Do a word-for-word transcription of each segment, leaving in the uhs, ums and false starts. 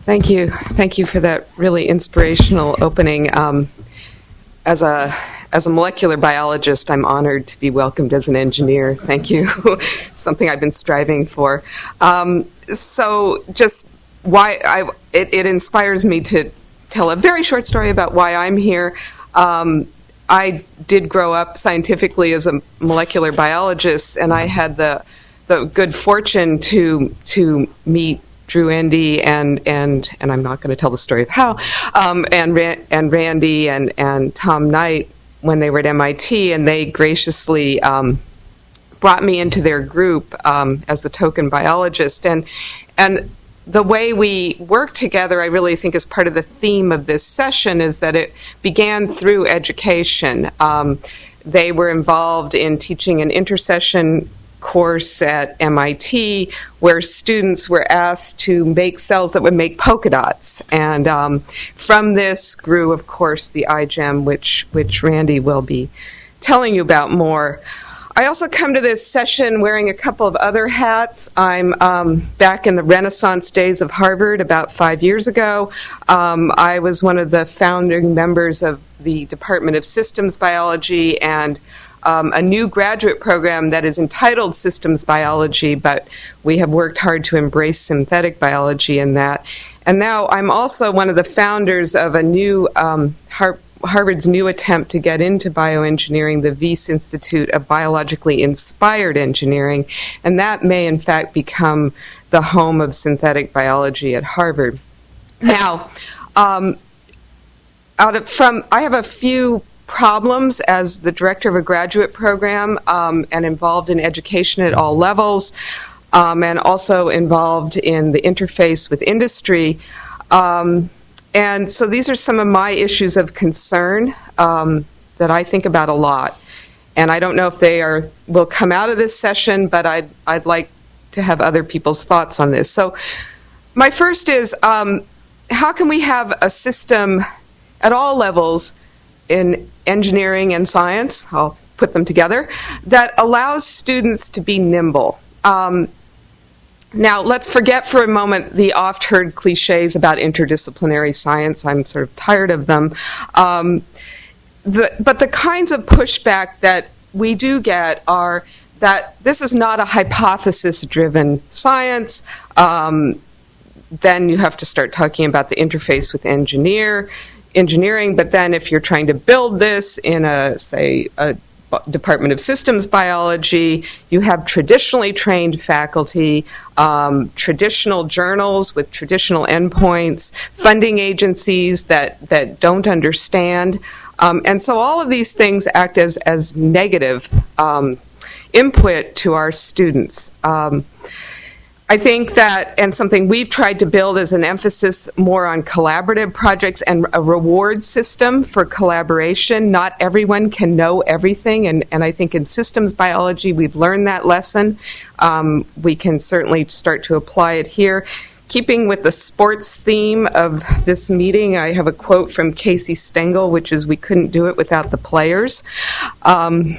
Thank you. Thank you for that really inspirational opening. Um, as a as a molecular biologist, I'm honored to be welcomed as an engineer. Thank you. Something I've been striving for. Um, so just why I it, it inspires me to tell a very short story about why I'm here. Um, I did grow up scientifically as a molecular biologist, and I had the the good fortune to to meet Drew Endy and and and I'm not going to tell the story of how um, and Ran- and Randy and and Tom Knight when they were at M I T, and they graciously um, brought me into their group um, as the token biologist, and and the way we work together, I really think, is part of the theme of this session, is that it began through education. Um, they were involved in teaching an intersession course at M I T where students were asked to make cells that would make polka dots. And um, from this grew, of course, the iGEM, which, which Randy will be telling you about more. I also come to this session wearing a couple of other hats. I'm um, back in the Renaissance days of Harvard about five years ago. Um, I was one of the founding members of the Department of Systems Biology and um, a new graduate program that is entitled Systems Biology, but we have worked hard to embrace synthetic biology in that. And now I'm also one of the founders of a new um, Har- Harvard's new attempt to get into bioengineering, the Wyss Institute of Biologically Inspired Engineering, and that may in fact become the home of synthetic biology at Harvard. Now, um, out of from I have a few problems as the director of a graduate program um, and involved in education at all levels, um, and also involved in the interface with industry. Um, And so these are some of my issues of concern um, that I think about a lot. And I don't know if they are will come out of this session, but I'd, I'd like to have other people's thoughts on this. So my first is, um, how can we have a system at all levels in engineering and science, I'll put them together, that allows students to be nimble? Um, Now, let's forget for a moment the oft-heard cliches about interdisciplinary science. I'm sort of tired of them. Um, the, but the kinds of pushback that we do get are that this is not a hypothesis-driven science. Um, then you have to start talking about the interface with engineer, engineering. But then if you're trying to build this in a, say, a Department of Systems Biology, you have traditionally trained faculty, um, traditional journals with traditional endpoints, funding agencies that, that don't understand. Um, and so all of these things act as, as negative um, input to our students. Um, I think that, and something we've tried to build is an emphasis more on collaborative projects and a reward system for collaboration. Not everyone can know everything, and, and I think in systems biology we've learned that lesson. Um, we can certainly start to apply it here. Keeping with the sports theme of this meeting, I have a quote from Casey Stengel, which is, "We couldn't do it without the players." Um,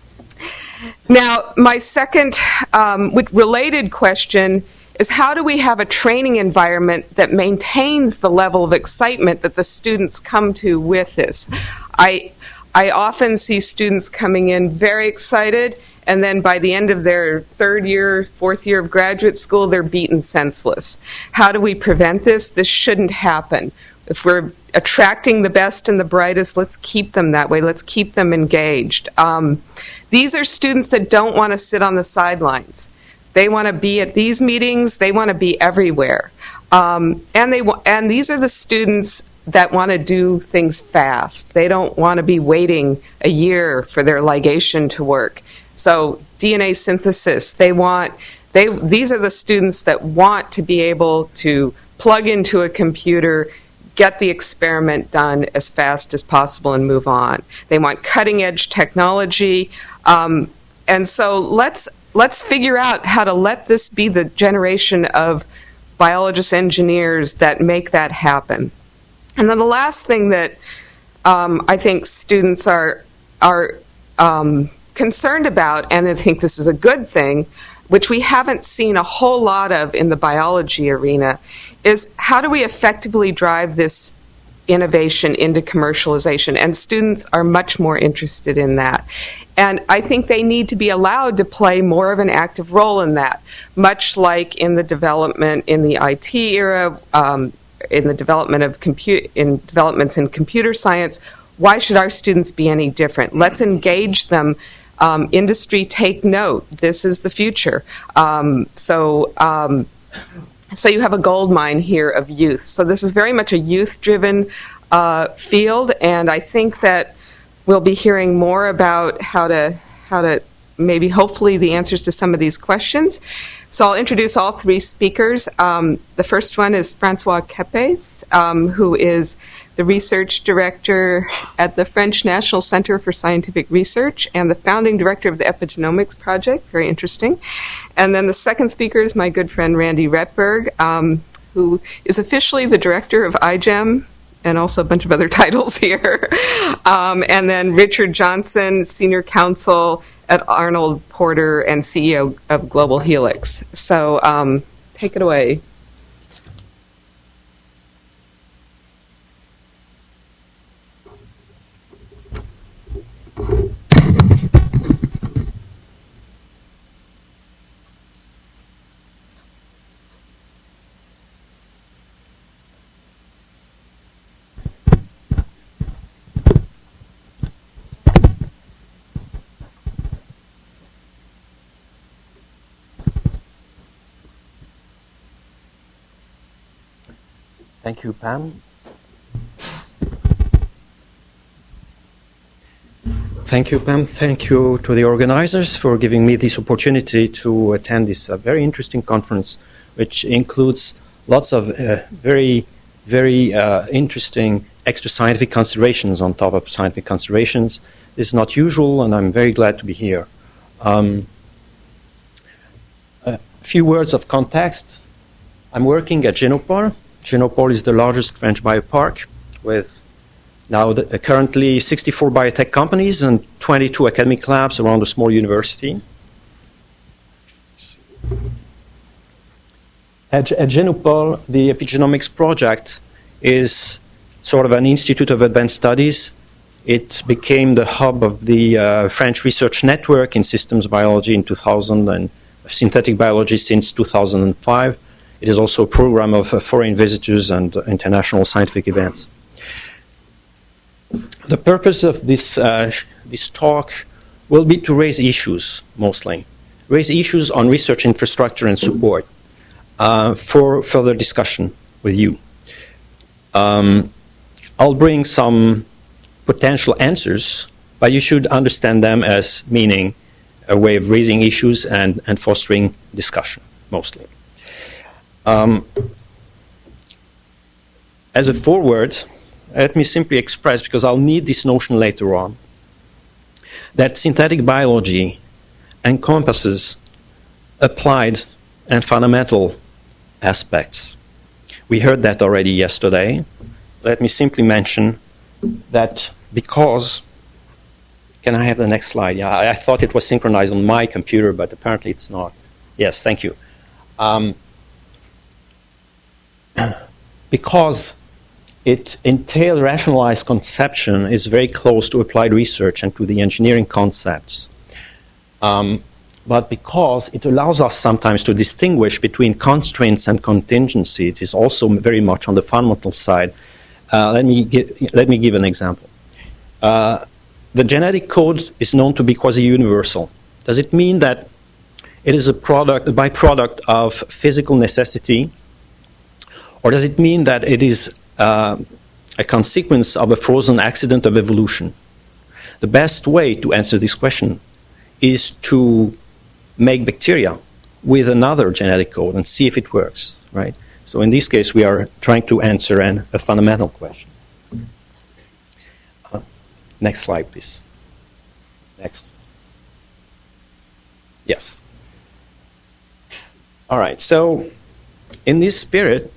Now, my second um, related question is, how do we have a training environment that maintains the level of excitement that the students come to with this? I, I often see students coming in very excited, and then by the end of their third year, fourth year of graduate school, they're beaten senseless. How do we prevent this? This shouldn't happen. If we're attracting the best and the brightest, let's keep them that way. Let's keep them engaged. Um, these are students that don't want to sit on the sidelines. They want to be at these meetings. They want to be everywhere. Um, and they w- and these are the students that want to do things fast. They don't want to be waiting a year for their ligation to work. So D N A synthesis, they want they these are the students that want to be able to plug into a computer, get the experiment done as fast as possible, and move on. They want cutting-edge technology. Um, and so let's let's figure out how to let this be the generation of biologists, engineers that make that happen. And then the last thing that um, I think students are, are um, concerned about, and I think this is a good thing, which we haven't seen a whole lot of in the biology arena, is how do we effectively drive this innovation into commercialization? And students are much more interested in that. And I think they need to be allowed to play more of an active role in that, much like in the development in the I T era, um, in the development of compute, in developments in computer science. Why should our students be any different? Let's engage them. Um, industry, take note. This is the future. Um, so, um, so you have a gold mine here of youth. So this is very much a youth-driven uh, field, and I think that we'll be hearing more about how to how to maybe hopefully the answers to some of these questions. So I'll introduce all three speakers. Um, the first one is Francois Kepes, um, who is the research director at the French National Center for Scientific Research and the founding director of the Epigenomics Project. Very interesting. And then the second speaker is my good friend Randy Retberg, um, who is officially the director of I G E M, and also a bunch of other titles here. Um, and then Richard Johnson, senior counsel at Arnold Porter and C E O of Global Helix. So um, take it away. Thank you, Pam. Thank you, Pam. Thank you to the organizers for giving me this opportunity to attend this uh, very interesting conference, which includes lots of uh, very, very uh, interesting extra scientific considerations on top of scientific considerations. This is not usual, and I'm very glad to be here. Um, a few words of context. I'm working at Genopole. Genopole is the largest French biopark with now the, uh, currently sixty-four biotech companies and twenty-two academic labs around a small university. At, at Genopole, the Epigenomics Project is sort of an institute of advanced studies. It became the hub of the uh, French research network in systems biology in two thousand and synthetic biology since two thousand five. It is also a program of uh, foreign visitors and uh, international scientific events. The purpose of this, uh, this talk will be to raise issues, mostly. Raise issues on research infrastructure and support uh, for further discussion with you. Um, I'll bring some potential answers, but you should understand them as meaning a way of raising issues and, and fostering discussion, mostly. Um, as a foreword, let me simply express, because I'll need this notion later on, that synthetic biology encompasses applied and fundamental aspects. We heard that already yesterday. Let me simply mention that because, can I have the next slide? Yeah, I, I thought it was synchronized on my computer, but apparently it's not. Yes, thank you. Um, because it entails rationalized conception is very close to applied research and to the engineering concepts. Um, but because it allows us sometimes to distinguish between constraints and contingency, it is also very much on the fundamental side. Uh, let me give, let me give an example. Uh, the genetic code is known to be quasi-universal. Does it mean that it is a product, a byproduct of physical necessity? Or does it mean that it is uh, a consequence of a frozen accident of evolution? The best way to answer this question is to make bacteria with another genetic code and see if it works, right? So in this case, we are trying to answer an, a fundamental question. Uh, next slide, please. Next. Yes. All right, so in this spirit,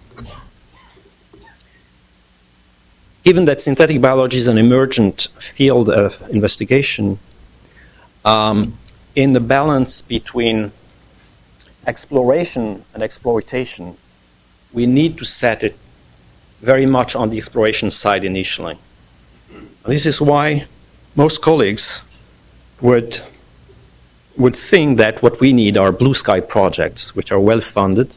given that synthetic biology is an emergent field of investigation, um, in the balance between exploration and exploitation, we need to set it very much on the exploration side initially. This is why most colleagues would, would think that what we need are blue sky projects, which are well funded.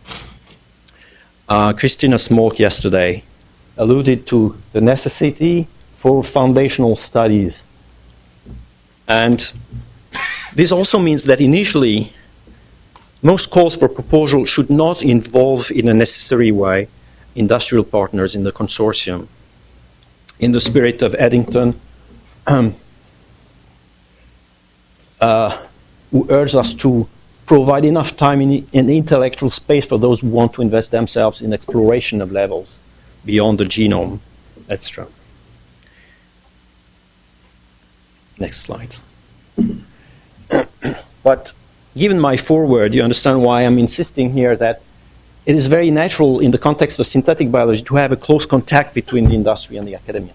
Uh, Christina Smolk yesterday alluded to the necessity for foundational studies. And this also means that initially, most calls for proposal should not involve in a necessary way industrial partners in the consortium. In the spirit of Eddington, um, uh, who urged us to provide enough time in, in intellectual space for those who want to invest themselves in exploration of levels beyond the genome, et cetera. Next slide. But given my foreword, you understand why I'm insisting here that it is very natural in the context of synthetic biology to have a close contact between the industry and the academia.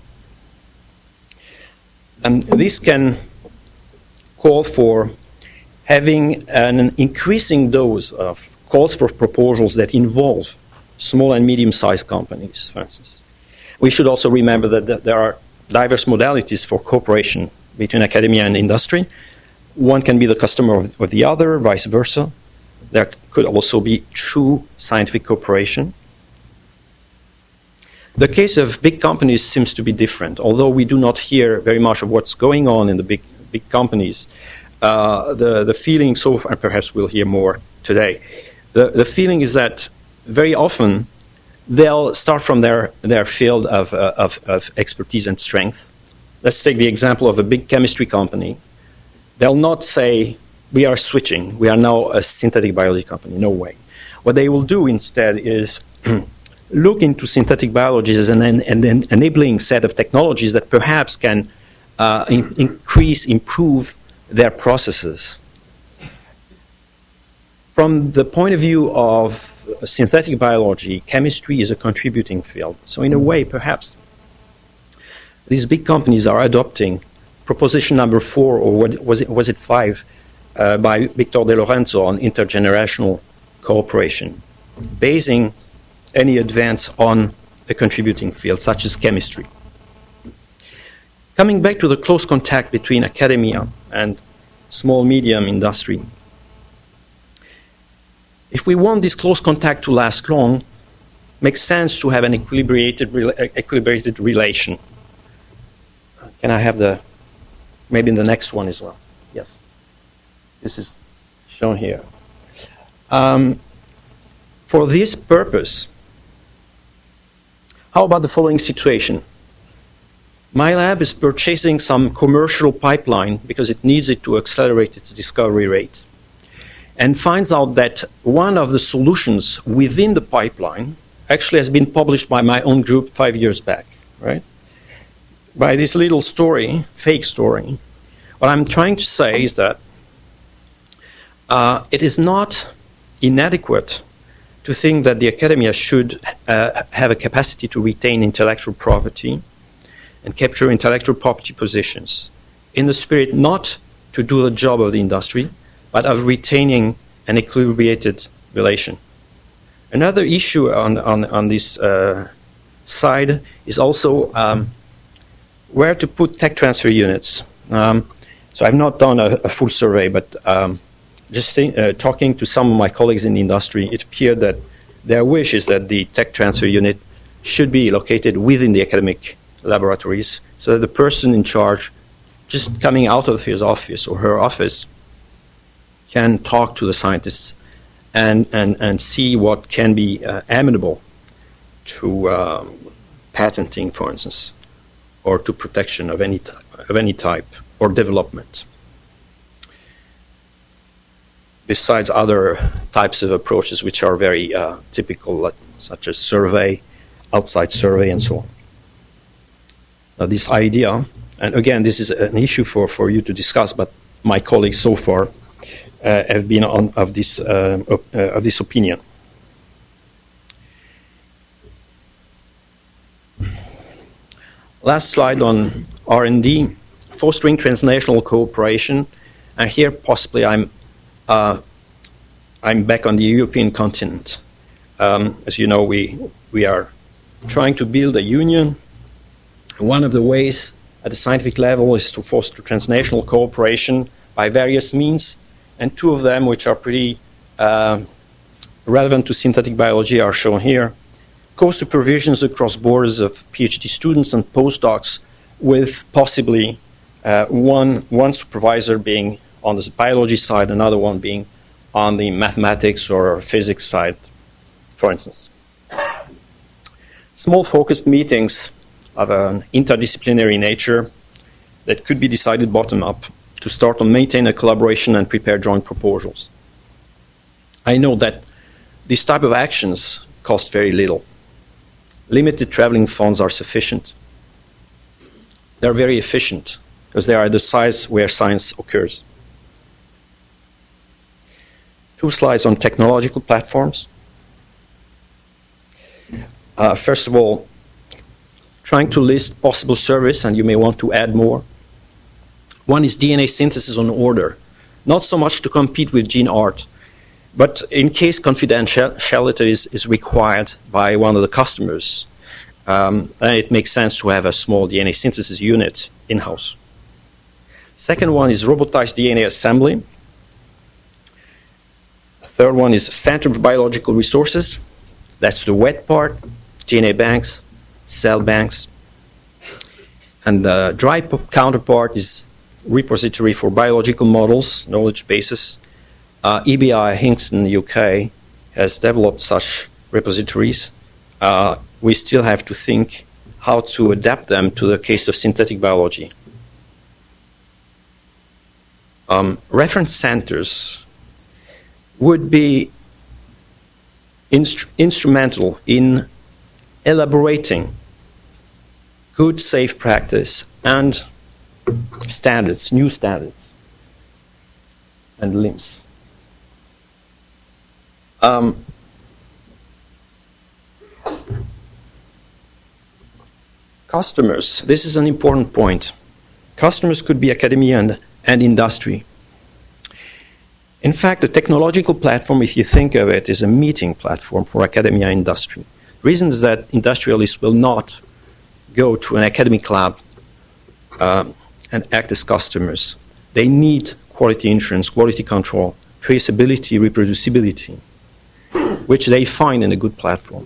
And this can call for having an increasing dose of calls for proposals that involve small and medium-sized companies, for instance. We should also remember that there are diverse modalities for cooperation between academia and industry. One can be the customer of, of the other, vice versa. There could also be true scientific cooperation. The case of big companies seems to be different. Although we do not hear very much of what's going on in the big, big companies, uh, the, the feeling so far, and perhaps we'll hear more today, the, the feeling is that very often they'll start from their, their field of, uh, of, of expertise and strength. Let's take the example of a big chemistry company. They'll not say, we are switching, we are now a synthetic biology company. No way. What they will do instead is look into synthetic biology as an, an, an enabling set of technologies that perhaps can uh, in, increase, improve their processes. From the point of view of synthetic biology, chemistry is a contributing field. So in a way, perhaps, these big companies are adopting proposition number four, or what, was it, was it five, uh, by Victor De Lorenzo on intergenerational cooperation, basing any advance on a contributing field, such as chemistry. Coming back to the close contact between academia and small-medium industry, if we want this close contact to last long, it makes sense to have an equilibrated, equilibrated relation. Can I have the, maybe in the next one as well? Yes. This is shown here. Um, for this purpose, how about the following situation? My lab is purchasing some commercial pipeline because it needs it to accelerate its discovery rate, and finds out that one of the solutions within the pipeline actually has been published by my own group five years back, right? By this little story, fake story. What I'm trying to say is that uh, it is not inadequate to think that the academia should uh, have a capacity to retain intellectual property and capture intellectual property positions in the spirit not to do the job of the industry, but of retaining an equilibrated relation. Another issue on, on, on this uh, side is also um, where to put tech transfer units. Um, so I've not done a, a full survey, but um, just think, uh, talking to some of my colleagues in the industry, it appeared that their wish is that the tech transfer unit should be located within the academic laboratories, so that the person in charge, just coming out of his office or her office, can talk to the scientists and, and, and see what can be uh, amenable to uh, patenting, for instance, or to protection of any, t- of any type, or development. Besides other types of approaches which are very uh, typical, such as survey, outside survey, and so on. Now, this idea, and again, this is an issue for, for you to discuss, but my colleagues so far uh, have been on of this uh, op- uh, of this opinion. Last slide on R and D, fostering transnational cooperation, and here possibly I'm uh, I'm back on the European continent. Um, as you know, we, we are trying to build a union. One of the ways at the scientific level is to foster transnational cooperation by various means, and two of them, which are pretty uh, relevant to synthetic biology, are shown here. Co-supervisions across borders of PhD students and postdocs, with possibly uh, one, one supervisor being on the biology side, another one being on the mathematics or physics side, for instance. Small focused meetings of an interdisciplinary nature that could be decided bottom-up to start and maintain a collaboration and prepare joint proposals. I know that these type of actions cost very little. Limited traveling funds are sufficient. They're very efficient because they are the size where science occurs. Two slides on technological platforms. Uh, first of all, trying to list possible service, and you may want to add more. One is D N A synthesis on order, not so much to compete with GeneArt, but in case confidentiality is, is required by one of the customers, um, it makes sense to have a small D N A synthesis unit in-house. Second one is robotized D N A assembly. The third one is Center for Biological Resources. That's the wet part, D N A banks, cell banks. And the dry counterpart is repository for biological models, knowledge bases. Uh, E B I Hinxton, U K, has developed such repositories. Uh, we still have to think how to adapt them to the case of synthetic biology. Um, reference centers would be instru- instrumental in elaborating good, safe practice and standards, new standards, and L I M S. Um, customers, this is an important point. Customers could be academia and, and industry. In fact, the technological platform, if you think of it, is a meeting platform for academia and industry. The reason is that industrialists will not go to an academic lab um, and act as customers. They need quality insurance, quality control, traceability, reproducibility, which they find in a good platform.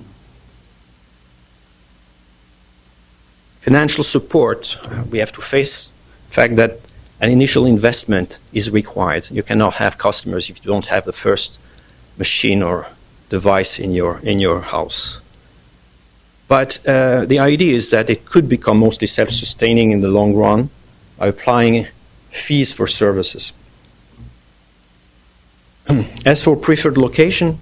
Financial support, uh, we have to face the fact that an initial investment is required. You cannot have customers if you don't have the first machine or device in your, in your house. But uh, the idea is that it could become mostly self-sustaining in the long run by applying fees for services. As for preferred location,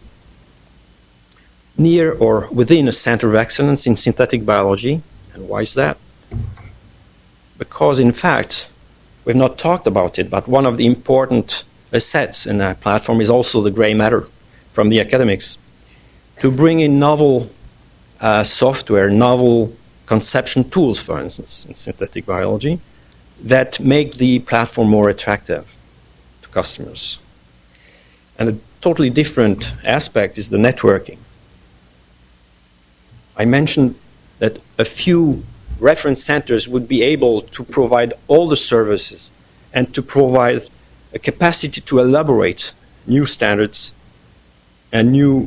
near or within a center of excellence in synthetic biology. And why is that? Because, in fact, we've not talked about it, but one of the important assets in that platform is also the gray matter from the academics. To bring in novel uh, software, novel conception tools, for instance, in synthetic biology, that make the platform more attractive to customers. And a totally different aspect is the networking. I mentioned that a few reference centers would be able to provide all the services and to provide a capacity to elaborate new standards and new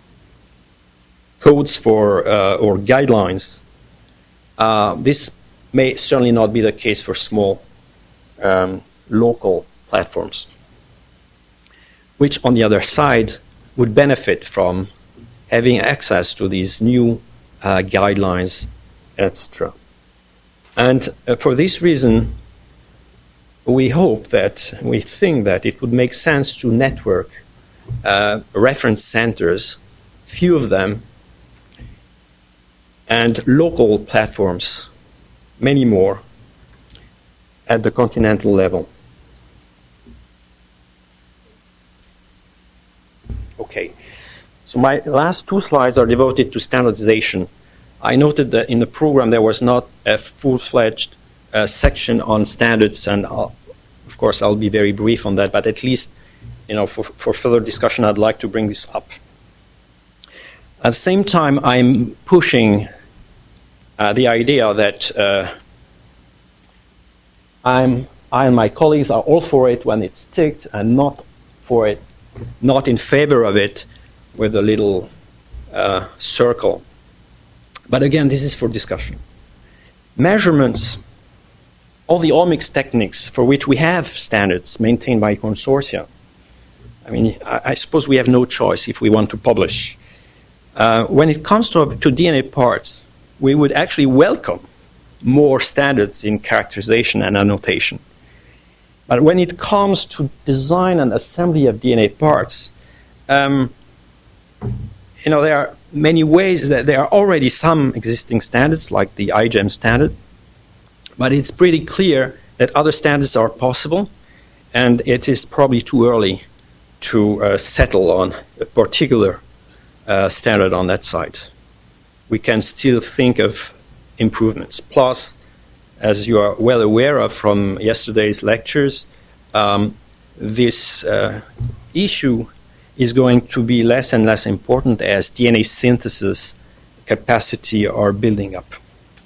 codes for uh, or guidelines. Uh, this may certainly not be the case for small um, local platforms, which on the other side would benefit from having access to these new uh, guidelines, et cetera. And uh, for this reason, we hope that, we think that it would make sense to network uh, reference centers, few of them, and local platforms, many more, at the continental level. Okay, so my last two slides are devoted to standardization. I noted that in the program there was not a full-fledged uh, section on standards, and I'll, of course I'll be very brief on that, but at least, you know, for, for further discussion I'd like to bring this up. At the same time, I'm pushing uh, the idea that uh, I'm, I and my colleagues are all for it when it's ticked and not for it, not in favor of it with a little uh, circle. But again, this is for discussion. Measurements, all the omics techniques for which we have standards maintained by consortia. I mean, I, I suppose we have no choice if we want to publish. Uh, when it comes to, to D N A parts, we would actually welcome more standards in characterization and annotation. But when it comes to design and assembly of D N A parts, um, you know, there are many ways that there are already some existing standards, like the I GEM standard, but it's pretty clear that other standards are possible, and it is probably too early to uh, settle on a particular uh, standard on that side. We can still think of improvements. Plus, as you are well aware of from yesterday's lectures, um, this uh, issue is going to be less and less important as D N A synthesis capacity are building up.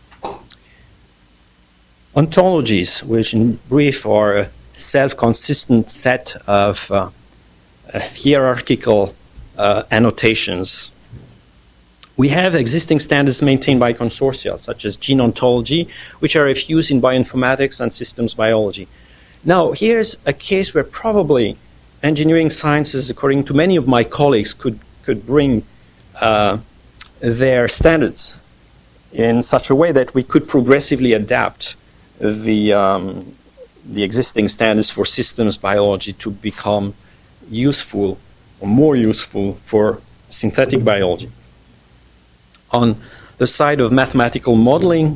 Ontologies, which in brief are a self-consistent set of uh, uh, hierarchical uh, annotations. We have existing standards maintained by consortia, such as gene ontology, which are of use in bioinformatics and systems biology. Now, here's a case where probably engineering sciences, according to many of my colleagues, could, could bring uh, their standards in such a way that we could progressively adapt the, um, the existing standards for systems biology to become useful or more useful for synthetic biology. On the side of mathematical modeling,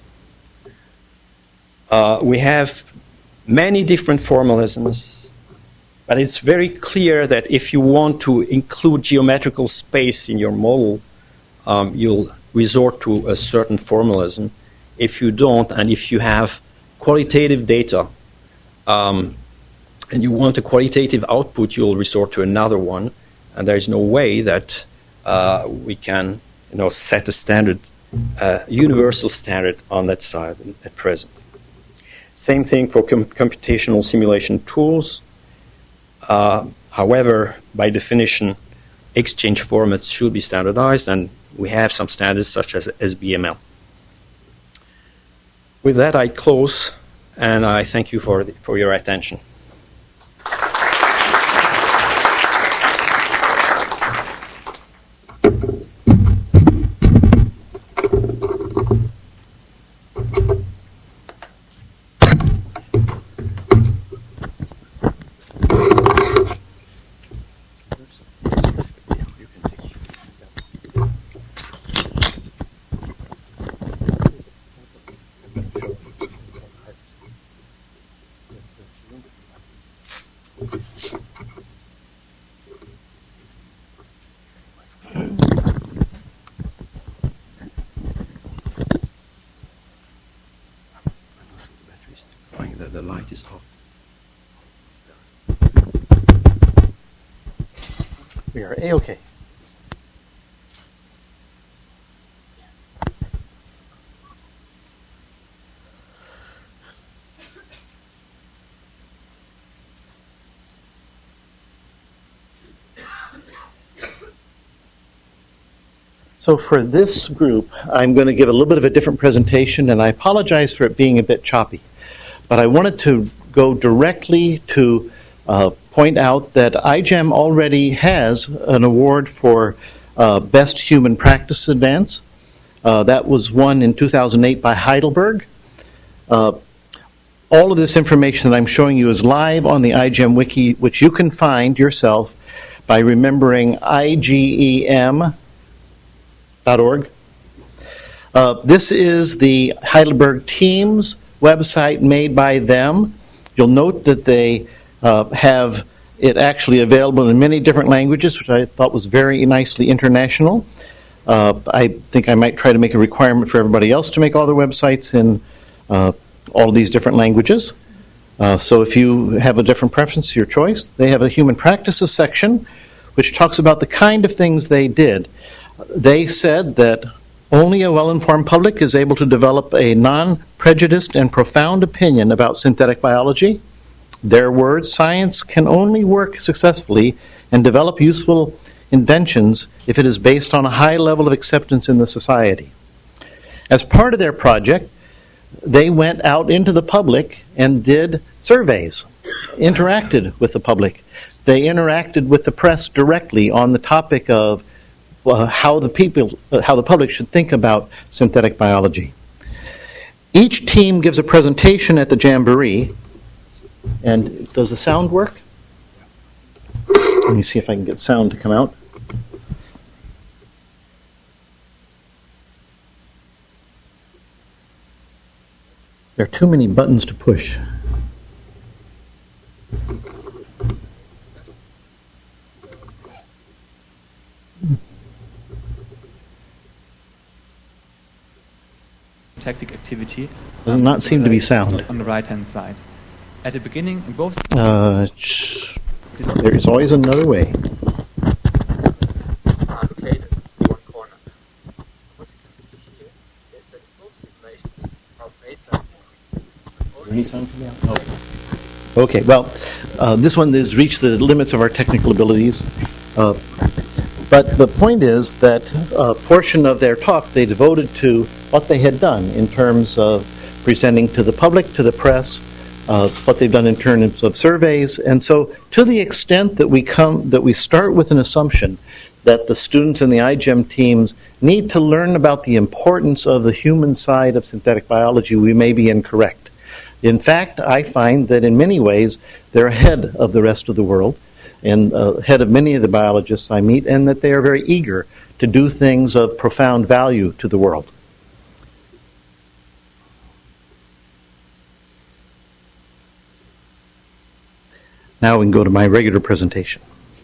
uh, we have many different formalisms, but it's very clear that if you want to include geometrical space in your model, um, you'll resort to a certain formalism. If you don't, and if you have qualitative data, um, and you want a qualitative output, you'll resort to another one, and there's no way that uh, we can you know, set a standard, uh, universal standard on that side at present. Same thing for com- computational simulation tools. Uh, however, by definition, exchange formats should be standardized, and we have some standards such as S B M L. With that, I close, and I thank you for, the, for your attention. The light is off. We are A-OK. So for this group, I'm going to give a little bit of a different presentation, and I apologize for it being a bit choppy. But I wanted to go directly to uh, point out that I GEM already has an award for uh, Best Human Practice Advance. Uh, that was won in two thousand eight by Heidelberg. Uh, all of this information that I'm showing you is live on the I GEM Wiki, which you can find yourself by remembering I G E M dot org. Uh, this is the Heidelberg team's website made by them. You'll note that they uh, have it actually available in many different languages, which I thought was very nicely international. Uh, I think I might try to make a requirement for everybody else to make all their websites in uh, all of these different languages. Uh, so if you have a different preference, your choice. They have a human practices section, which talks about the kind of things they did. They said that only a well-informed public is able to develop a non-prejudiced and profound opinion about synthetic biology. Their words, science can only work successfully and develop useful inventions if it is based on a high level of acceptance in the society. As part of their project, they went out into the public and did surveys, interacted with the public. They interacted with the press directly on the topic of uh, how the people, uh, how the public should think about synthetic biology. Each team gives a presentation at the Jamboree. And does the sound work? Let me see if I can get sound to come out. There are too many buttons to push. Tactic activity Does not seem to be sound. on the right hand side. At the beginning, in both. Uh, there is always another way. Any sound coming out? Oh. Okay, well, uh, this one has reached the limits of our technical abilities. Uh, but the point is that a portion of their talk they devoted to what they had done in terms of presenting to the public, to the press, uh, what they've done in terms of surveys. And so to the extent that we come, that we start with an assumption that the students in the I G E M teams need to learn about the importance of the human side of synthetic biology, we may be incorrect. In fact, I find that in many ways they're ahead of the rest of the world and uh, ahead of many of the biologists I meet, and that they are very eager to do things of profound value to the world. Now we can go to my regular presentation,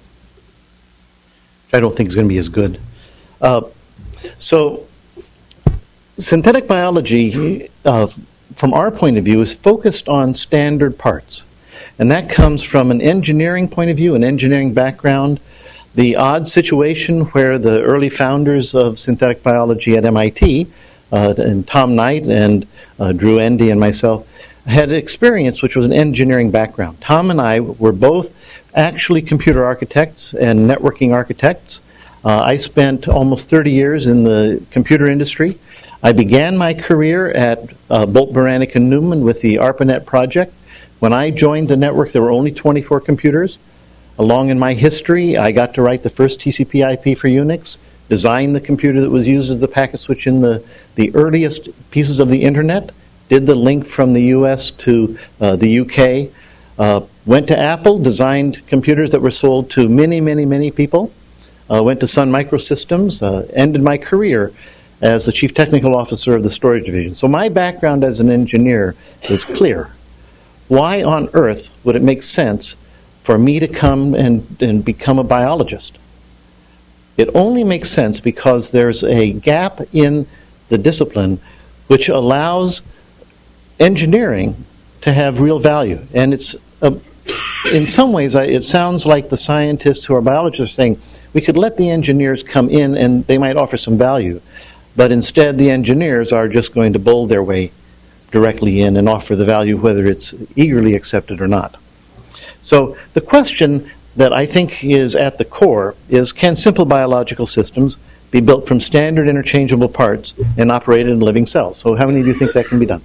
which I don't think is going to be as good. Uh, so, synthetic biology, uh, from our point of view, is focused on standard parts. And that comes from an engineering point of view, an engineering background. The odd situation where the early founders of synthetic biology at M I T, uh, and Tom Knight and uh, Drew Endy and myself, had experience which was an engineering background. Tom and I were both actually computer architects and networking architects. Uh, I spent almost thirty years in the computer industry. I began my career at uh, Bolt, Beranek and Newman with the ARPANET project. When I joined the network, there were only twenty-four computers. Along in my history, I got to write the first T C P I P for Unix, design the computer that was used as the packet switch in the, the earliest pieces of the internet, did the link from the U S to uh, the U K, uh, went to Apple, designed computers that were sold to many, many, many people, uh, went to Sun Microsystems, uh, ended my career as the Chief Technical Officer of the Storage Division. So my background as an engineer is clear. Why on earth would it make sense for me to come and, and become a biologist? It only makes sense because there's a gap in the discipline which allows engineering to have real value. And it's, a, in some ways, it sounds like the scientists who are biologists are saying, we could let the engineers come in and they might offer some value. But instead, the engineers are just going to bowl their way directly in and offer the value whether it's eagerly accepted or not. So the question that I think is at the core is, can simple biological systems be built from standard interchangeable parts and operated in living cells? So how many of you think that can be done?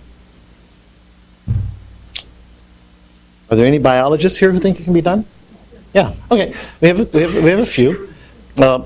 Are there any biologists here who think it can be done? Yeah, okay. We have a, we have, we have a few. Uh,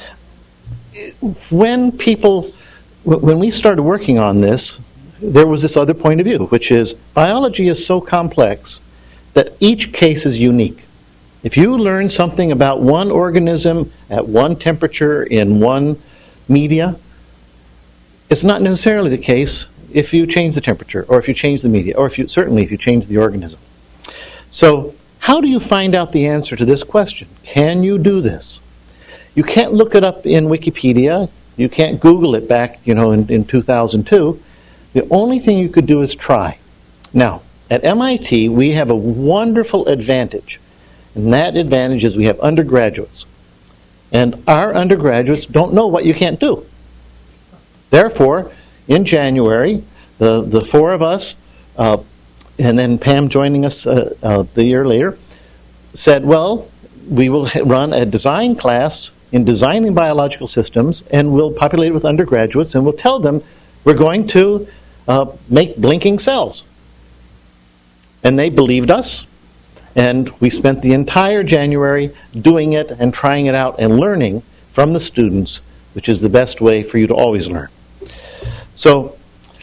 when people, when we started working on this, there was this other point of view, which is biology is so complex that each case is unique. If you learn something about one organism at one temperature in one media, it's not necessarily the case if you change the temperature, or if you change the media, or if you certainly if you change the organism. So how do you find out the answer to this question? Can you do this? You can't look it up in Wikipedia. You can't Google it back, you know, in, in two thousand two. The only thing you could do is try. Now, at M I T, we have a wonderful advantage. And that advantage is we have undergraduates. And our undergraduates don't know what you can't do. Therefore, in January, the, the four of us, uh, and then Pam joining us uh, uh, the year later, said, well, we will run a design class in designing biological systems, and we'll populate it with undergraduates, and we'll tell them we're going to uh, make blinking cells. And they believed us, and we spent the entire January doing it and trying it out and learning from the students, which is the best way for you to always learn. So,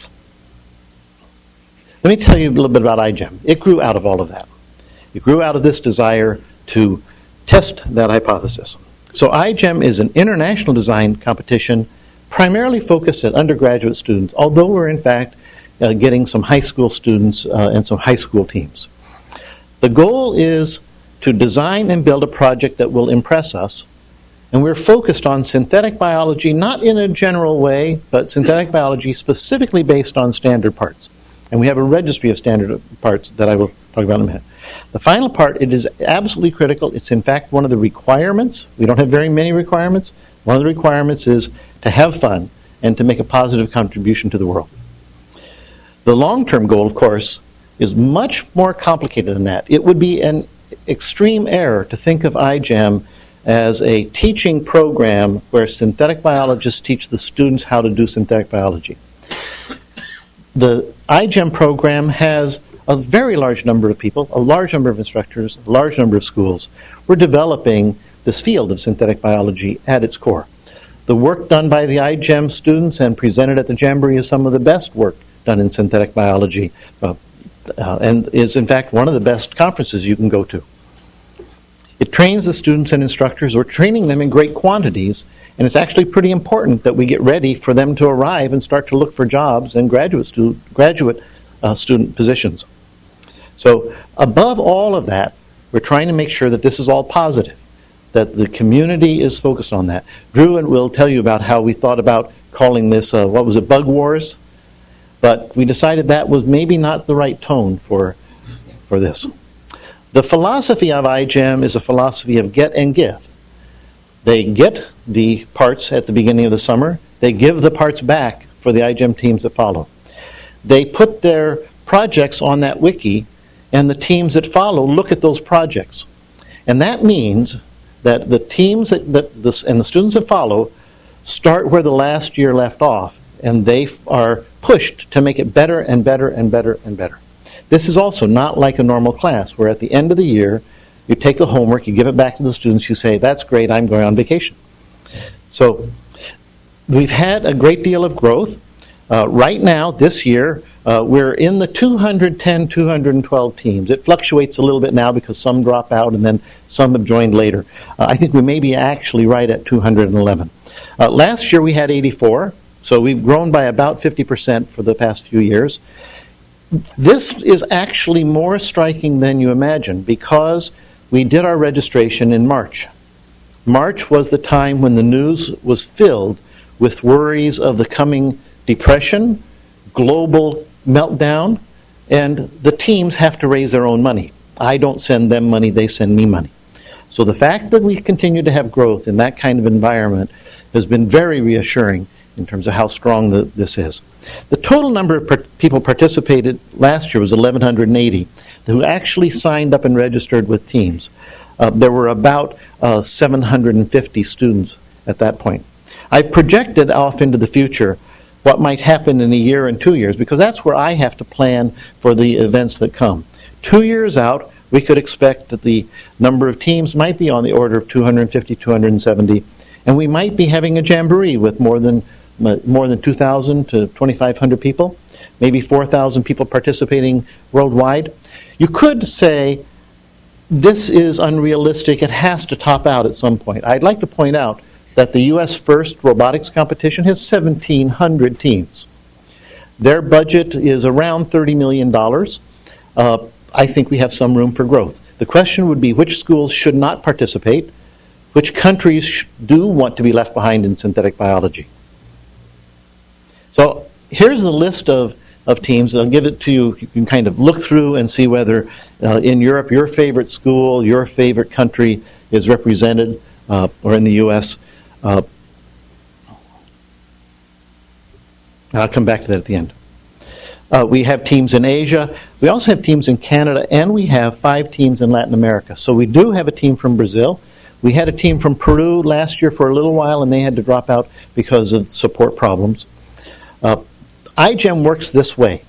let me tell you a little bit about iGEM. It grew out of all of that. It grew out of this desire to test that hypothesis. So iGEM is an international design competition primarily focused at undergraduate students, although we're in fact uh, getting some high school students uh, and some high school teams. The goal is to design and build a project that will impress us, and we're focused on synthetic biology, not in a general way, but synthetic biology specifically based on standard parts. And we have a registry of standard parts that I will talk about in a minute. The final part, it is absolutely critical. It's in fact one of the requirements. We don't have very many requirements. One of the requirements is to have fun and to make a positive contribution to the world. The long-term goal, of course, is much more complicated than that. It would be an extreme error to think of iGEM as a teaching program where synthetic biologists teach the students how to do synthetic biology. The iGEM program has a very large number of people, a large number of instructors, a large number of schools. We're developing this field of synthetic biology at its core. The work done by the iGEM students and presented at the Jamboree is some of the best work done in synthetic biology, uh, uh, and is in fact one of the best conferences you can go to. It trains the students and instructors. We're training them in great quantities, and it's actually pretty important that we get ready for them to arrive and start to look for jobs and graduate, stu- graduate uh, student positions. So above all of that, we're trying to make sure that this is all positive, that the community is focused on that. Drew will tell you about how we thought about calling this, uh, what was it, Bug Wars? But we decided that was maybe not the right tone for, for this. The philosophy of iGEM is a philosophy of get and give. They get the parts at the beginning of the summer. They give the parts back for the iGEM teams that follow. They put their projects on that wiki, and the teams that follow look at those projects. And that means that the teams that, that the, and the students that follow start where the last year left off, and they f- are pushed to make it better and better and better and better. This is also not like a normal class, where at the end of the year, you take the homework, you give it back to the students, you say, that's great, I'm going on vacation. So we've had a great deal of growth. Uh, right now, this year, uh, we're in the two hundred ten, two hundred twelve teams. It fluctuates a little bit now because some drop out and then some have joined later. Uh, I think we may be actually right at two hundred eleven. Uh, last year we had eighty-four, so we've grown by about fifty percent for the past few years. This is actually more striking than you imagine because we did our registration in March. March was the time when the news was filled with worries of the coming depression, global meltdown, and the teams have to raise their own money. I don't send them money, they send me money. So the fact that we continue to have growth in that kind of environment has been very reassuring in terms of how strong the, this is. The total number of per- people participated last year was eleven eighty who actually signed up and registered with teams. Uh, there were about uh, seven hundred fifty students at that point. I've projected off into the future what might happen in a year and two years, because that's where I have to plan for the events that come. Two years out, we could expect that the number of teams might be on the order of two hundred fifty, two hundred seventy, and we might be having a jamboree with more than more than two thousand to twenty-five hundred people, maybe four thousand people participating worldwide. You could say this is unrealistic. It has to top out at some point. I'd like to point out that the U S FIRST robotics competition has seventeen hundred teams. Their budget is around thirty million dollars. Uh, I think we have some room for growth. The question would be which schools should not participate, which countries sh- do want to be left behind in synthetic biology. So here's the list of, of teams. I'll give it to you. You can kind of look through and see whether uh, in Europe your favorite school, your favorite country is represented. uh, or in the U S. Uh, I'll come back to that at the end. Uh, we have teams in Asia. We also have teams in Canada, and we have five teams in Latin America. So we do have a team from Brazil. We had a team from Peru last year for a little while, and they had to drop out because of support problems. Uh, iGEM works this way.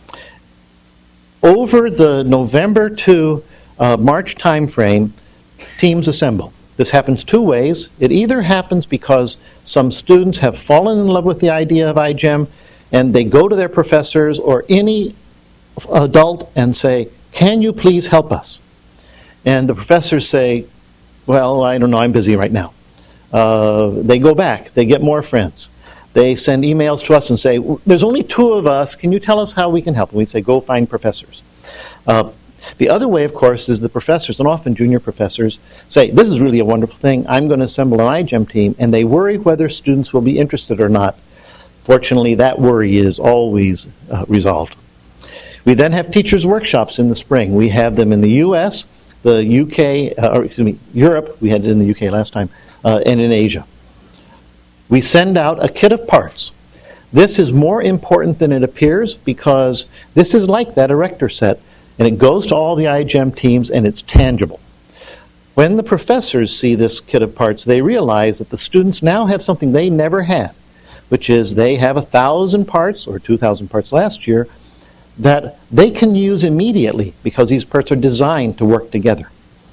Over the November to uh, March timeframe, teams assemble. This happens two ways. It either happens because some students have fallen in love with the idea of iGEM, and they go to their professors or any adult and say, "Can you please help us?" And the professors say, "Well, I don't know, I'm busy right now." Uh, they go back. They get more friends. They send emails to us and say, "There's only two of us. Can you tell us how we can help?" And we say, "Go find professors." Uh, the other way, of course, is the professors, and often junior professors, say, "This is really a wonderful thing. I'm going to assemble an iGEM team," and they worry whether students will be interested or not. Fortunately, that worry is always uh, resolved. We then have teachers' workshops in the spring. We have them in the U S, the U K, uh, or excuse me, Europe. We had it in the U K last time, uh, and in Asia. We send out a kit of parts. This is more important than it appears because this is like that erector set, and it goes to all the iGEM teams, and it's tangible. When the professors see this kit of parts, they realize that the students now have something they never had, which is they have a thousand parts, or two thousand parts last year, that they can use immediately because these parts are designed to work together.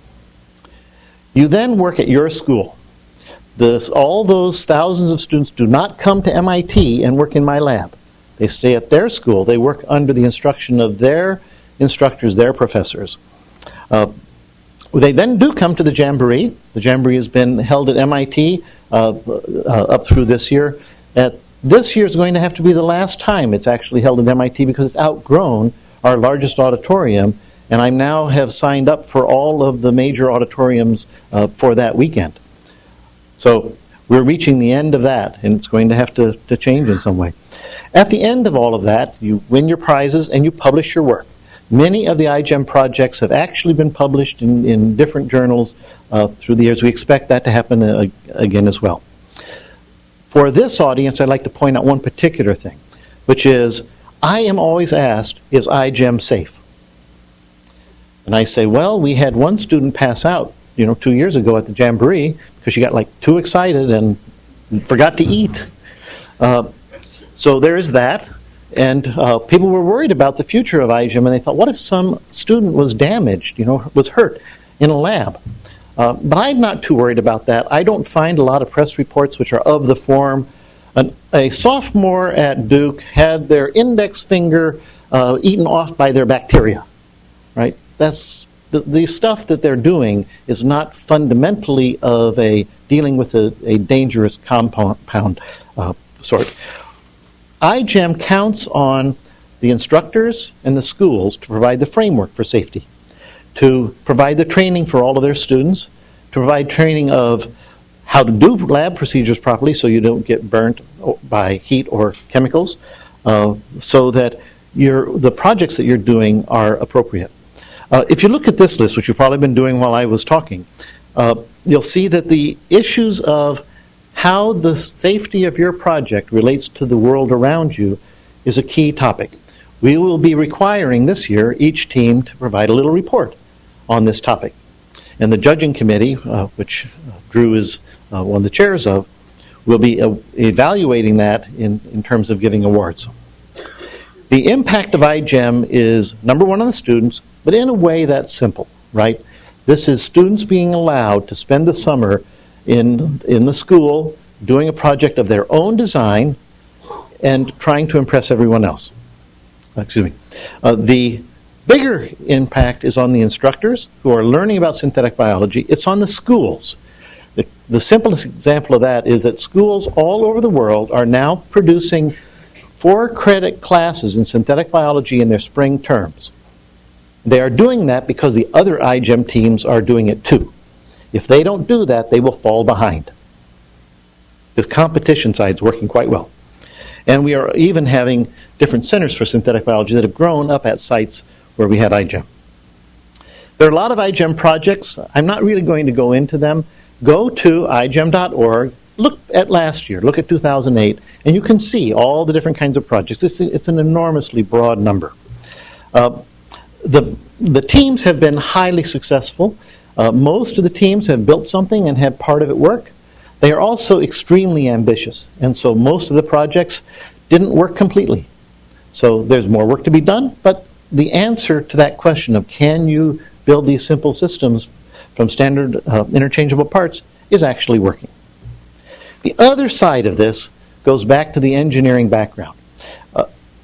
You then work at your school. This, all those thousands of students do not come to M I T and work in my lab. They stay at their school. They work under the instruction of their instructors, their professors. Uh, they then do come to the Jamboree. The Jamboree has been held at M I T uh, uh, up through this year. At this year is going to have to be the last time it's actually held at M I T because it's outgrown our largest auditorium, and I now have signed up for all of the major auditoriums uh, for that weekend. So we're reaching the end of that, and it's going to have to, to change in some way. At the end of all of that, you win your prizes and you publish your work. Many of the iGEM projects have actually been published in, in different journals uh, through the years. We expect that to happen uh, again as well. For this audience, I'd like to point out one particular thing, which is I am always asked, is iGEM safe? And I say, well, we had one student pass out, you know, two years ago at the Jamboree because she got like too excited and forgot to eat. Uh, so there is that. And uh, people were worried about the future of iGEM, and they thought, what if some student was damaged, you know, was hurt in a lab? Uh, but I'm not too worried about that. I don't find a lot of press reports which are of the form, an, a sophomore at Duke had their index finger uh, eaten off by their bacteria, right? That's the, the stuff that they're doing is not fundamentally of a dealing with a, a dangerous compound uh, sort. iGEM counts on the instructors and the schools to provide the framework for safety, to provide the training for all of their students, to provide training of how to do lab procedures properly so you don't get burnt by heat or chemicals, uh, so that your, the projects that you're doing are appropriate. Uh, if you look at this list, which you've probably been doing while I was talking, uh, you'll see that the issues of how the safety of your project relates to the world around you is a key topic. We will be requiring this year each team to provide a little report on this topic. And the judging committee, uh, which Drew is uh, one of the chairs of, will be uh, evaluating that in, in terms of giving awards. The impact of iGEM is, number one, on the students, but in a way that's simple, right? This is students being allowed to spend the summer in in the school doing a project of their own design and trying to impress everyone else. Excuse me. Uh, the bigger impact is on the instructors who are learning about synthetic biology. It's on the schools. The, the simplest example of that is that schools all over the world are now producing four-credit classes in synthetic biology in their spring terms. They are doing that because the other iGEM teams are doing it too. If they don't do that, they will fall behind. The competition side is working quite well. And we are even having different centers for synthetic biology that have grown up at sites where we had iGEM. There are a lot of iGEM projects. I'm not really going to go into them. go to i gem dot org, look at last year, look at two thousand eight, and you can see all the different kinds of projects. It's, it's an enormously broad number. Uh, the, the teams have been highly successful. Uh, most of the teams have built something and had part of it work. They are also extremely ambitious, and so most of the projects didn't work completely. So there's more work to be done, but the answer to that question of can you build these simple systems from standard uh, interchangeable parts is actually working. The other side of this goes back to the engineering background. Uh,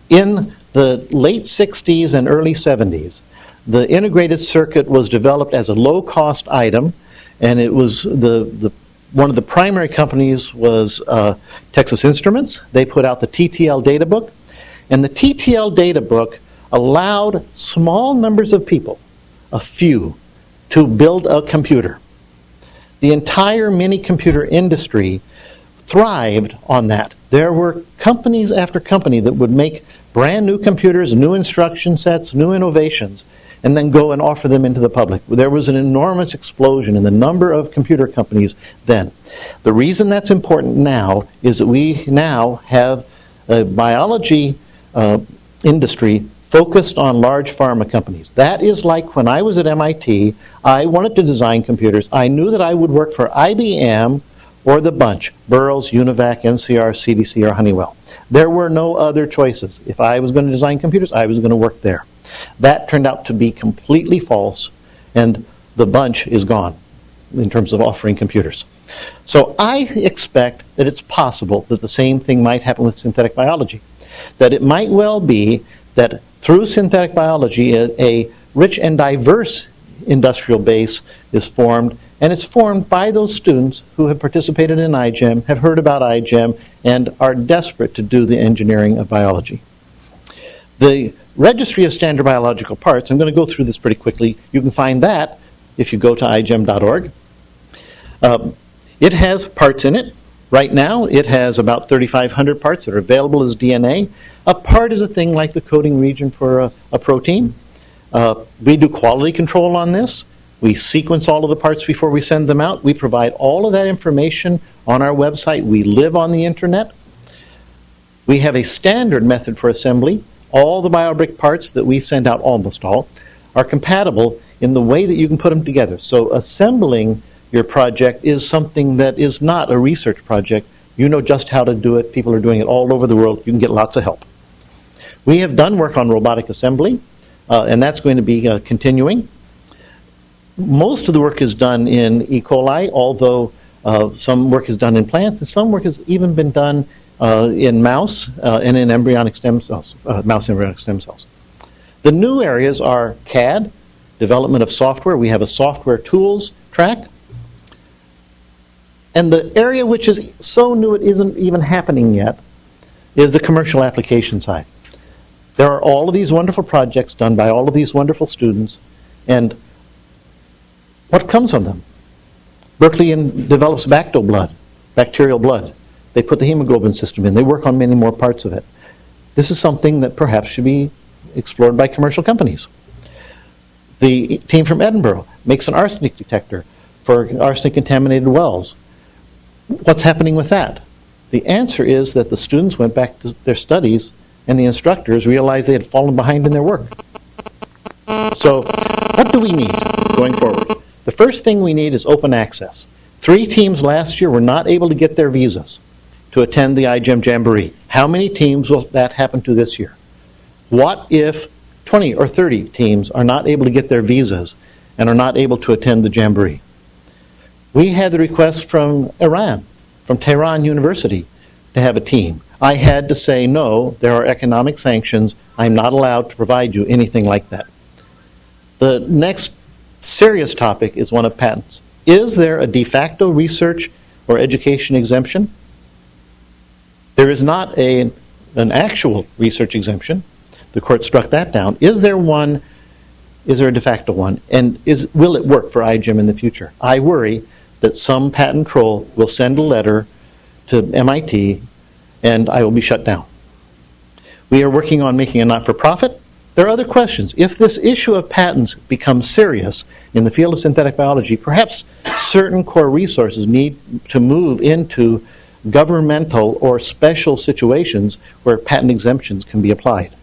in the late sixties and early seventies, the integrated circuit was developed as a low-cost item, and it was the, the one of the primary companies was uh, Texas Instruments. They put out the T T L data book, and the T T L data book allowed small numbers of people, a few, to build a computer. The entire mini-computer industry thrived on that. There were companies after company that would make brand new computers, new instruction sets, new innovations, and then go and offer them into the public. There was an enormous explosion in the number of computer companies then. The reason that's important now is that we now have a biology uh, industry focused on large pharma companies. That is like when I was at M I T, I wanted to design computers. I knew that I would work for I B M or the bunch, Burroughs, Univac, N C R, C D C, or Honeywell. There were no other choices. If I was going to design computers, I was going to work there. That turned out to be completely false, and the bunch is gone in terms of offering computers. So I expect that it's possible that the same thing might happen with synthetic biology, that it might well be that through synthetic biology a, a rich and diverse industrial base is formed, and it's formed by those students who have participated in I GEM, have heard about I GEM, and are desperate to do the engineering of biology. The Registry of Standard Biological Parts, I'm going to go through this pretty quickly. You can find that if you go to i gem dot org. Um, it has parts in it. Right now, it has about thirty-five hundred parts that are available as D N A. A part is a thing like the coding region for a, a protein. Uh, we do quality control on this. We sequence all of the parts before we send them out. We provide all of that information on our website. We live on the internet. We have a standard method for assembly. All the BioBrick parts that we send out, almost all, are compatible in the way that you can put them together. So assembling your project is something that is not a research project. You know just how to do it. People are doing it all over the world. You can get lots of help. We have done work on robotic assembly, uh, and that's going to be uh, continuing. Most of the work is done in E. coli, although uh, some work is done in plants, and some work has even been done uh, in mouse uh, and in embryonic stem cells, uh, mouse embryonic stem cells. The new areas are C A D, development of software. We have a software tools track. And the area which is so new it isn't even happening yet is the commercial application side. There are all of these wonderful projects done by all of these wonderful students, and what comes from them? Berkeley in, develops Bacto blood, bacterial blood. They put the hemoglobin system in. They work on many more parts of it. This is something that perhaps should be explored by commercial companies. The team from Edinburgh makes an arsenic detector for arsenic-contaminated wells. What's happening with that? The answer is that the students went back to their studies and the instructors realized they had fallen behind in their work. So what do we need going forward? The first thing we need is open access. Three teams last year were not able to get their visas to attend the I GEM Jamboree. How many teams will that happen to this year? What if twenty or thirty teams are not able to get their visas and are not able to attend the Jamboree? We had the request from Iran, from Tehran University, to have a team. I had to say, no, there are economic sanctions. I'm not allowed to provide you anything like that. The next serious topic is one of patents. Is there a de facto research or education exemption? There is not a, an actual research exemption. The court struck that down. Is there one? Is there a de facto one? And is, will it work for I GEM in the future? I worry that some patent troll will send a letter to M I T and I will be shut down. We are working on making a not-for-profit There are other questions. If this issue of patents becomes serious in the field of synthetic biology, perhaps certain core resources need to move into governmental or special situations where patent exemptions can be applied.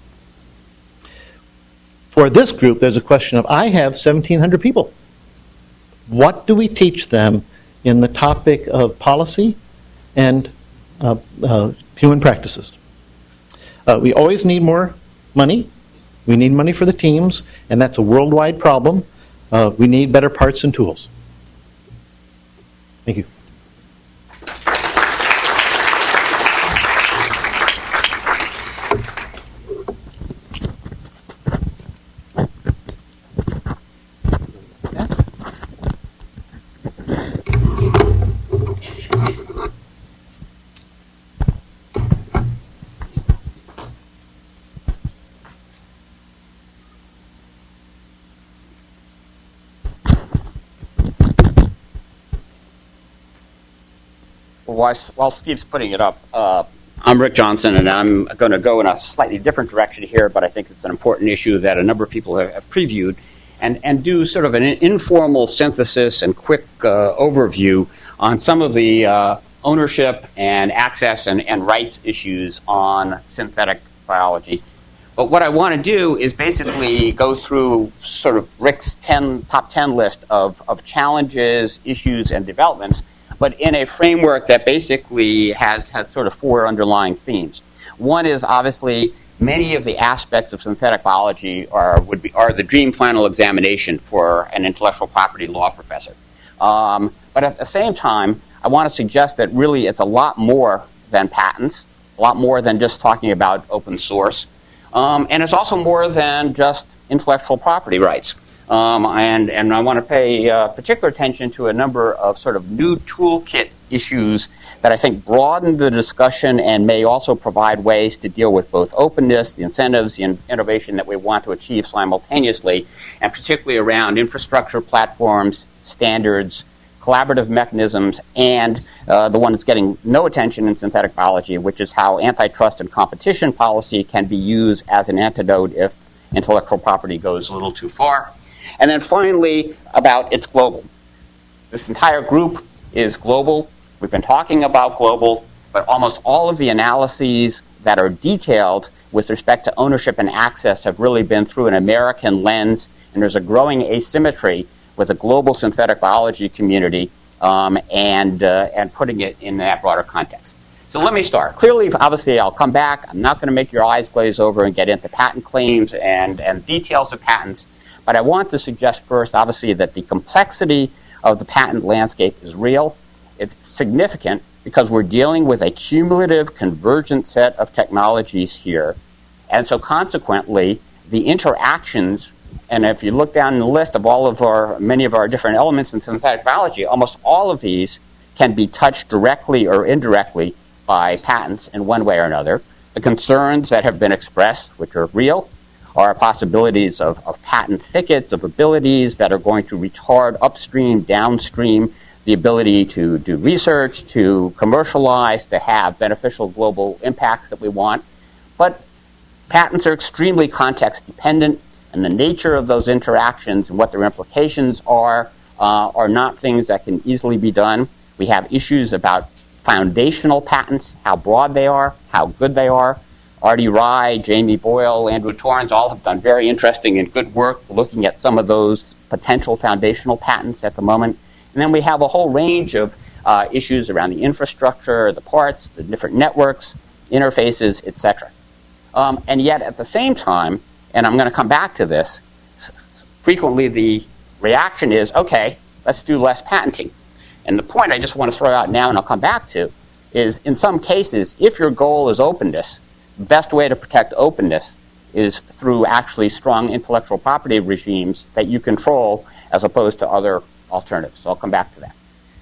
For this group, there's a question of, I have seventeen hundred people. What do we teach them in the topic of policy and uh, uh, human practices? Uh, we always need more money. We need money for the teams, and that's a worldwide problem. Uh, we need better parts and tools. Thank you. While, while Steve's putting it up, uh, I'm Rick Johnson, and I'm going to go in a slightly different direction here, but I think it's an important issue that a number of people have, have previewed, and, and do sort of an informal synthesis and quick uh, overview on some of the uh, ownership and access and, and rights issues on synthetic biology. But what I want to do is basically go through sort of Rick's ten, top ten list of, of challenges, issues, and developments, but in a framework that basically has, has sort of four underlying themes. One is obviously many of the aspects of synthetic biology are would be are the dream final examination for an intellectual property law professor. Um, but at the same time, I want to suggest that really it's a lot more than patents, a lot more than just talking about open source, um, and it's also more than just intellectual property rights. Um, and, and I want to pay uh, particular attention to a number of sort of new toolkit issues that I think broaden the discussion and may also provide ways to deal with both openness, the incentives, the in- innovation that we want to achieve simultaneously, and particularly around infrastructure, platforms, standards, collaborative mechanisms, and uh, the one that's getting no attention in synthetic biology, which is how antitrust and competition policy can be used as an antidote if intellectual property goes a little too far. And then finally, about it's global. This entire group is global. We've been talking about global, but almost all of the analyses that are detailed with respect to ownership and access have really been through an American lens, and there's a growing asymmetry with the global synthetic biology community um, and, uh, and putting it in that broader context. So let me start. Clearly, obviously, I'll come back. I'm not going to make your eyes glaze over and get into patent claims and, and details of patents. But I want to suggest first, obviously, that the complexity of the patent landscape is real. It's significant because we're dealing with a cumulative, convergent set of technologies here. And so consequently, the interactions, and if you look down the list of all of our, many of our different elements in synthetic biology, almost all of these can be touched directly or indirectly by patents in one way or another. The concerns that have been expressed, which are real, are possibilities of, of patent thickets, of abilities that are going to retard upstream, downstream, the ability to do research, to commercialize, to have beneficial global impacts that we want. But patents are extremely context dependent, and the nature of those interactions and what their implications are uh, are not things that can easily be done. We have issues about foundational patents, how broad they are, how good they are. Artie Rye, Jamie Boyle, Andrew Torrens all have done very interesting and good work looking at some of those potential foundational patents at the moment. And then we have a whole range of uh, issues around the infrastructure, the parts, the different networks, interfaces, et cetera. Um, and yet at the same time, and I'm going to come back to this, frequently the reaction is, okay, let's do less patenting. And the point I just want to throw out now and I'll come back to is in some cases, if your goal is openness, the best way to protect openness is through actually strong intellectual property regimes that you control as opposed to other alternatives. So I'll come back to that.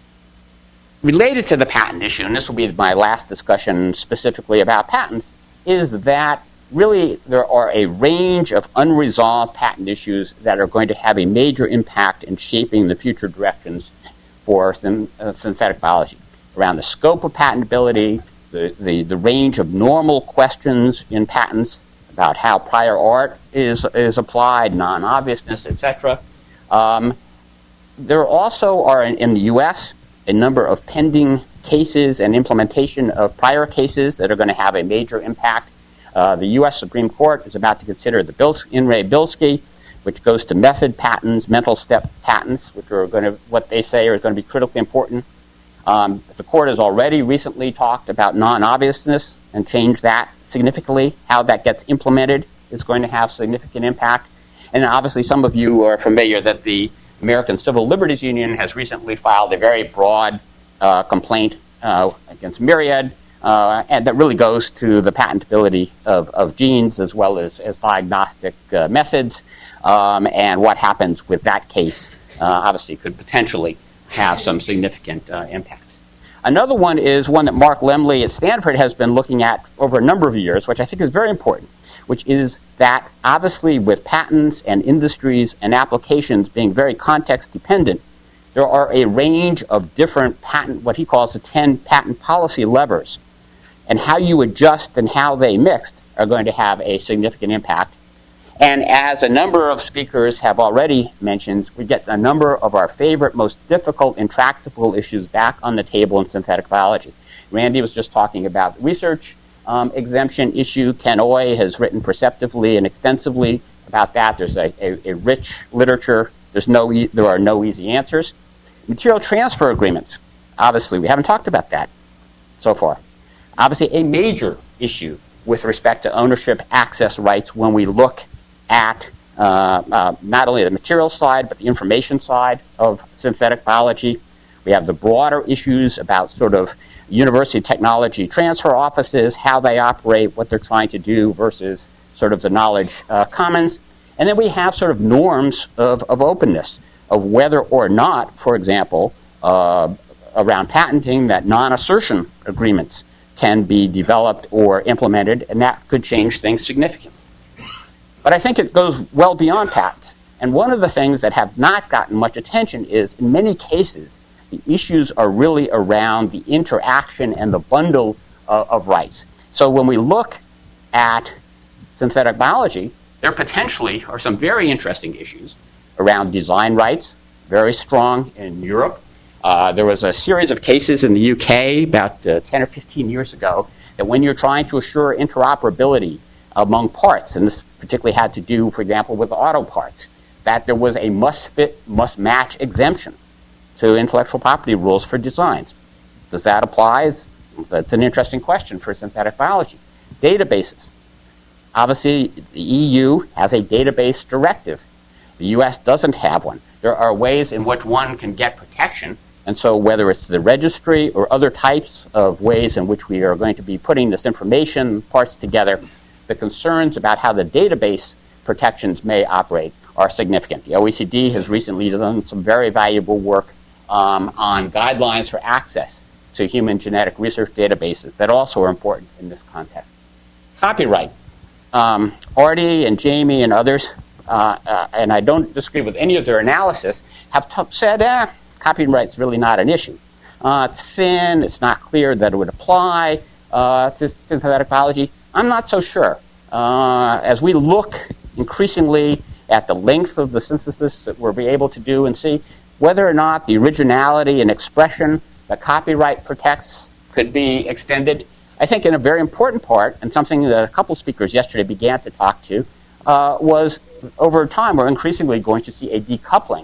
Related to the patent issue, and this will be my last discussion specifically about patents, is that really there are a range of unresolved patent issues that are going to have a major impact in shaping the future directions for syn- uh, synthetic biology around the scope of patentability, The, the, the range of normal questions in patents, about how prior art is is applied, non-obviousness, et cetera. Um, there also are in, in the U S a number of pending cases and implementation of prior cases that are going to have a major impact. Uh, the U S Supreme Court is about to consider the Bils- In re Bilski, which goes to method patents, mental step patents, which are going to, what they say are going to be critically important. Um, the court has already recently talked about non-obviousness and changed that significantly. How that gets implemented is going to have significant impact. And obviously some of you are familiar that the American Civil Liberties Union has recently filed a very broad uh, complaint uh, against Myriad, uh, and that really goes to the patentability of, of genes as well as, as diagnostic uh, methods, um, and what happens with that case uh, obviously could potentially have some significant uh, impacts. Another one is one that Mark Lemley at Stanford has been looking at over a number of years, which I think is very important, which is that obviously with patents and industries and applications being very context dependent, there are a range of different patent, what he calls the ten patent policy levers, and how you adjust and how they mixed are going to have a significant impact. And as a number of speakers have already mentioned, we get a number of our favorite, most difficult, intractable issues back on the table in synthetic biology. Randy was just talking about the research um, exemption issue. Ken Oy has written perceptively and extensively about that. There's a, a, a rich literature. There's no e- there are no easy answers. Material transfer agreements. Obviously, we haven't talked about that so far. Obviously, a major issue with respect to ownership access rights when we look at uh, uh, not only the material side, but the information side of synthetic biology. We have the broader issues about sort of university technology transfer offices, how they operate, what they're trying to do versus sort of the knowledge uh, commons. And then we have sort of norms of, of openness, of whether or not, for example, uh, around patenting, that non-assertion agreements can be developed or implemented, and that could change things significantly. But I think it goes well beyond patents. And one of the things that have not gotten much attention is, in many cases, the issues are really around the interaction and the bundle uh, of rights. So when we look at synthetic biology, there potentially are some very interesting issues around design rights, very strong in Europe. Uh, there was a series of cases in the U K about uh, ten or fifteen years ago that when you're trying to assure interoperability among parts, and this particularly had to do, for example, with auto parts, that there was a must-fit, must-match exemption to intellectual property rules for designs. Does that apply? It's, that's an interesting question for synthetic biology. Databases. Obviously, the E U has a database directive. The U S doesn't have one. There are ways in which one can get protection, and so whether it's the registry or other types of ways in which we are going to be putting this information, parts together, the concerns about how the database protections may operate are significant. The O E C D has recently done some very valuable work um, on guidelines for access to human genetic research databases that also are important in this context. Copyright. Um, Artie and Jamie and others, uh, uh, and I don't disagree with any of their analysis, have t- said, eh, copyright's really not an issue. Uh, it's thin, it's not clear that it would apply uh, to synthetic biology. I'm not so sure. Uh, as we look increasingly at the length of the synthesis that we'll be able to do and see whether or not the originality and expression that copyright protects could be extended, I think in a very important part, and something that a couple speakers yesterday began to talk to, uh, was over time we're increasingly going to see a decoupling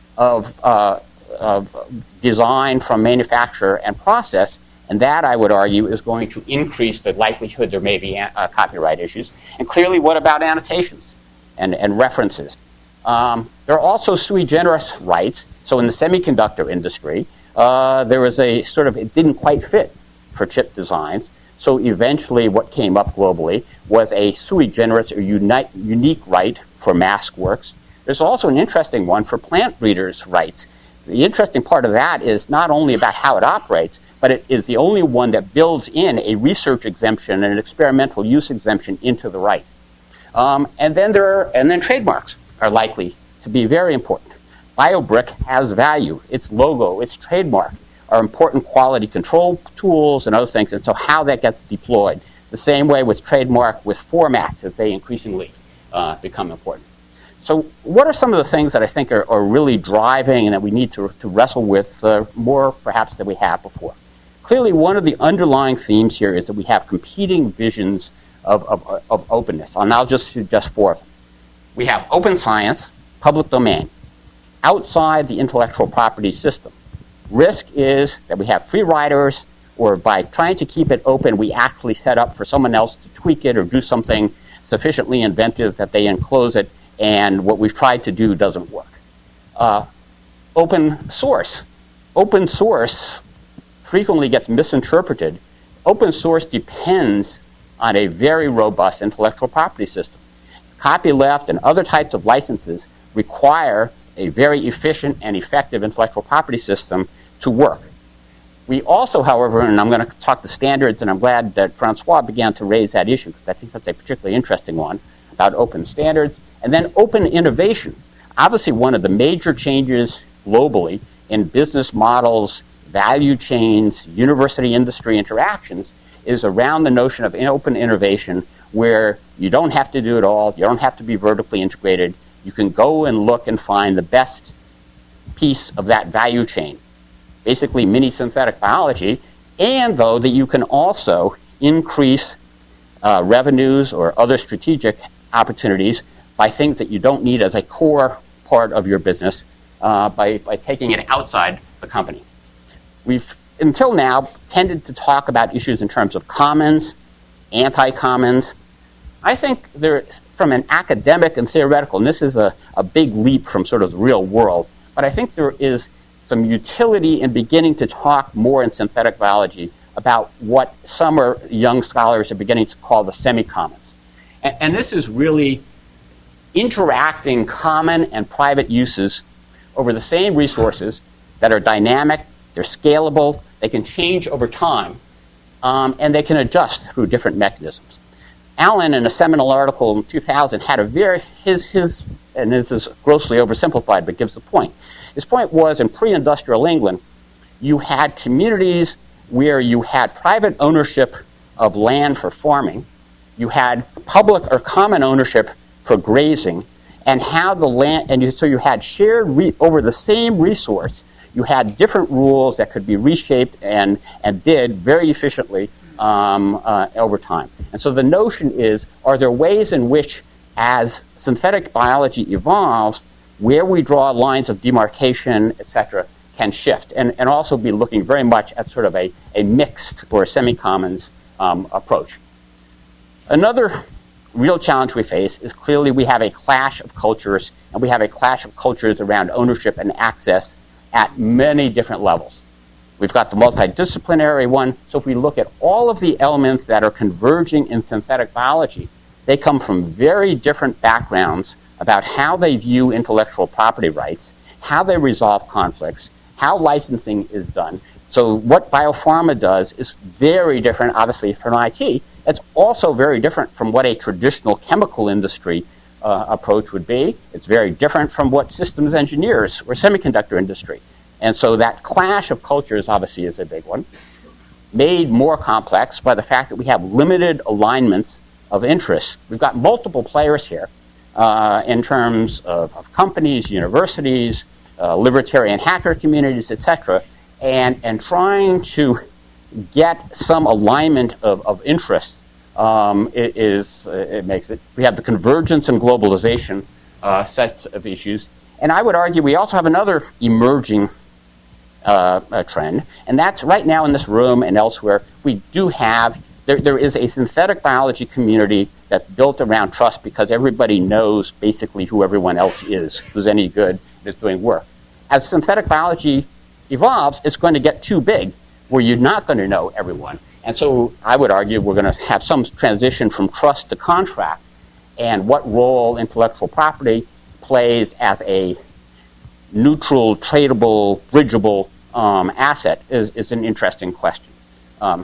of, uh, of design from manufacture and process. And that, I would argue, is going to increase the likelihood there may be uh, copyright issues. And clearly, what about annotations and, and references? Um, there are also sui generis rights. So in the semiconductor industry, uh, there was a sort of, it didn't quite fit for chip designs. So eventually what came up globally was a sui generis or uni- unique right for mask works. There's also an interesting one for plant breeders' rights. The interesting part of that is not only about how it operates, but it is the only one that builds in a research exemption and an experimental use exemption into the right. Um, and then there are, and then trademarks are likely to be very important. BioBrick has value. Its logo, its trademark are important quality control tools and other things. And so how that gets deployed, The same way with trademark, with formats as they increasingly uh, become important. So what are some of the things that I think are, are really driving and that we need to, to wrestle with uh, more perhaps than we have before? Clearly, one of the underlying themes here is that we have competing visions of, of, of openness. And I'll just suggest four of them. We have open science, public domain, outside the intellectual property system. Risk is that we have free riders, or by trying to keep it open, we actually set up for someone else to tweak it or do something sufficiently inventive that they enclose it, and what we've tried to do doesn't work. Uh, open source. Open source frequently gets misinterpreted. Open source depends on a very robust intellectual property system. Copyleft and other types of licenses require a very efficient and effective intellectual property system to work. We also, however, and I'm going to talk to standards, and I'm glad that Francois began to raise that issue, because I think that's a particularly interesting one, about open standards. And then open innovation. Obviously, one of the major changes globally in business models, value chains, university-industry interactions is around the notion of open innovation, where you don't have to do it all, you don't have to be vertically integrated. You can go and look and find the best piece of that value chain, basically mini synthetic biology, and though that you can also increase uh, revenues or other strategic opportunities by things that you don't need as a core part of your business uh, by, by taking it outside the company. We've, until now, tended to talk about issues in terms of commons, anti-commons. I think there, from an academic and theoretical, and this is a, a big leap from sort of the real world, but I think there is some utility in beginning to talk more in synthetic biology about what some are, young scholars are beginning to call the semi-commons. And, and this is really interacting common and private uses over the same resources that are dynamic, they're scalable, they can change over time, um, and they can adjust through different mechanisms. Allen, in a seminal article in two thousand, had a very, his, his, and this is grossly oversimplified, but gives the point. His point was, in pre-industrial England, you had communities where you had private ownership of land for farming, you had public or common ownership for grazing, and how the land, and you, so you had shared re, over the same resource, you had different rules that could be reshaped and, and did very efficiently um, uh, over time. And so the notion is, are there ways in which, as synthetic biology evolves, where we draw lines of demarcation, et cetera, can shift, and, and also be looking very much at sort of a, a mixed or semi-commons um, approach. Another real challenge we face is clearly we have a clash of cultures, and we have a clash of cultures around ownership and access at many different levels. We've got the multidisciplinary one, so if we look at all of the elements that are converging in synthetic biology, they come from very different backgrounds about how they view intellectual property rights, how they resolve conflicts, how licensing is done. So what biopharma does is very different, obviously, from I T. It's also very different from what a traditional chemical industry uh, approach would be. It's very different from what systems engineers or semiconductor industry. And so that clash of cultures, obviously, is a big one, made more complex by the fact that we have limited alignments of interests. We've got multiple players here uh, in terms of, of companies, universities, uh, libertarian hacker communities, et cetera, and, and trying to get some alignment of, of interests um, it is uh, it makes it. We have the convergence and globalization uh, sets of issues, and I would argue we also have another emerging uh, uh, trend, and that's right now in this room and elsewhere. We do have there, there is a synthetic biology community that's built around trust because everybody knows basically who everyone else is, who's any good, is doing work. As synthetic biology evolves, it's going to get too big, where you're not going to know everyone. And so I would argue we're going to have some transition from trust to contract, and what role intellectual property plays as a neutral, tradable, bridgeable um, asset is, is an interesting question. Um,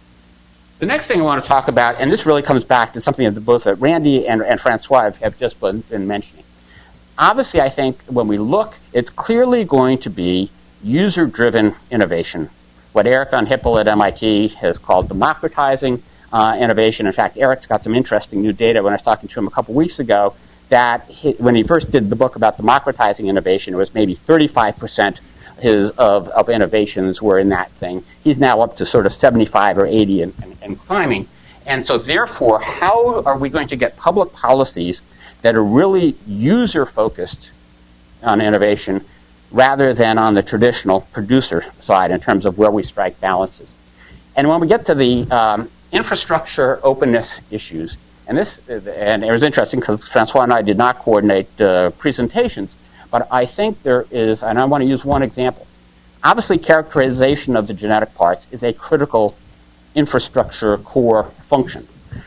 the next thing I want to talk about, and this really comes back to something that both Randy and, and Francois have, have just been, been mentioning. Obviously, I think when we look, it's clearly going to be user-driven innovation, what Eric von Hippel at M I T has called democratizing. uh, innovation. In fact, Eric's got some interesting new data when I was talking to him a couple weeks ago that he, when he first did the book about democratizing innovation, it was maybe thirty-five percent his, of, of innovations were in that thing. He's now up to sort of seventy-five or eighty and, and, and climbing. And so therefore, how are we going to get public policies that are really user-focused on innovation rather than on the traditional producer side in terms of where we strike balances? And when we get to the um, infrastructure openness issues, and this and it was interesting because Francois and I did not coordinate uh, presentations, but I think there is, and I want to use one example. Obviously, characterization of the genetic parts is a critical infrastructure core function.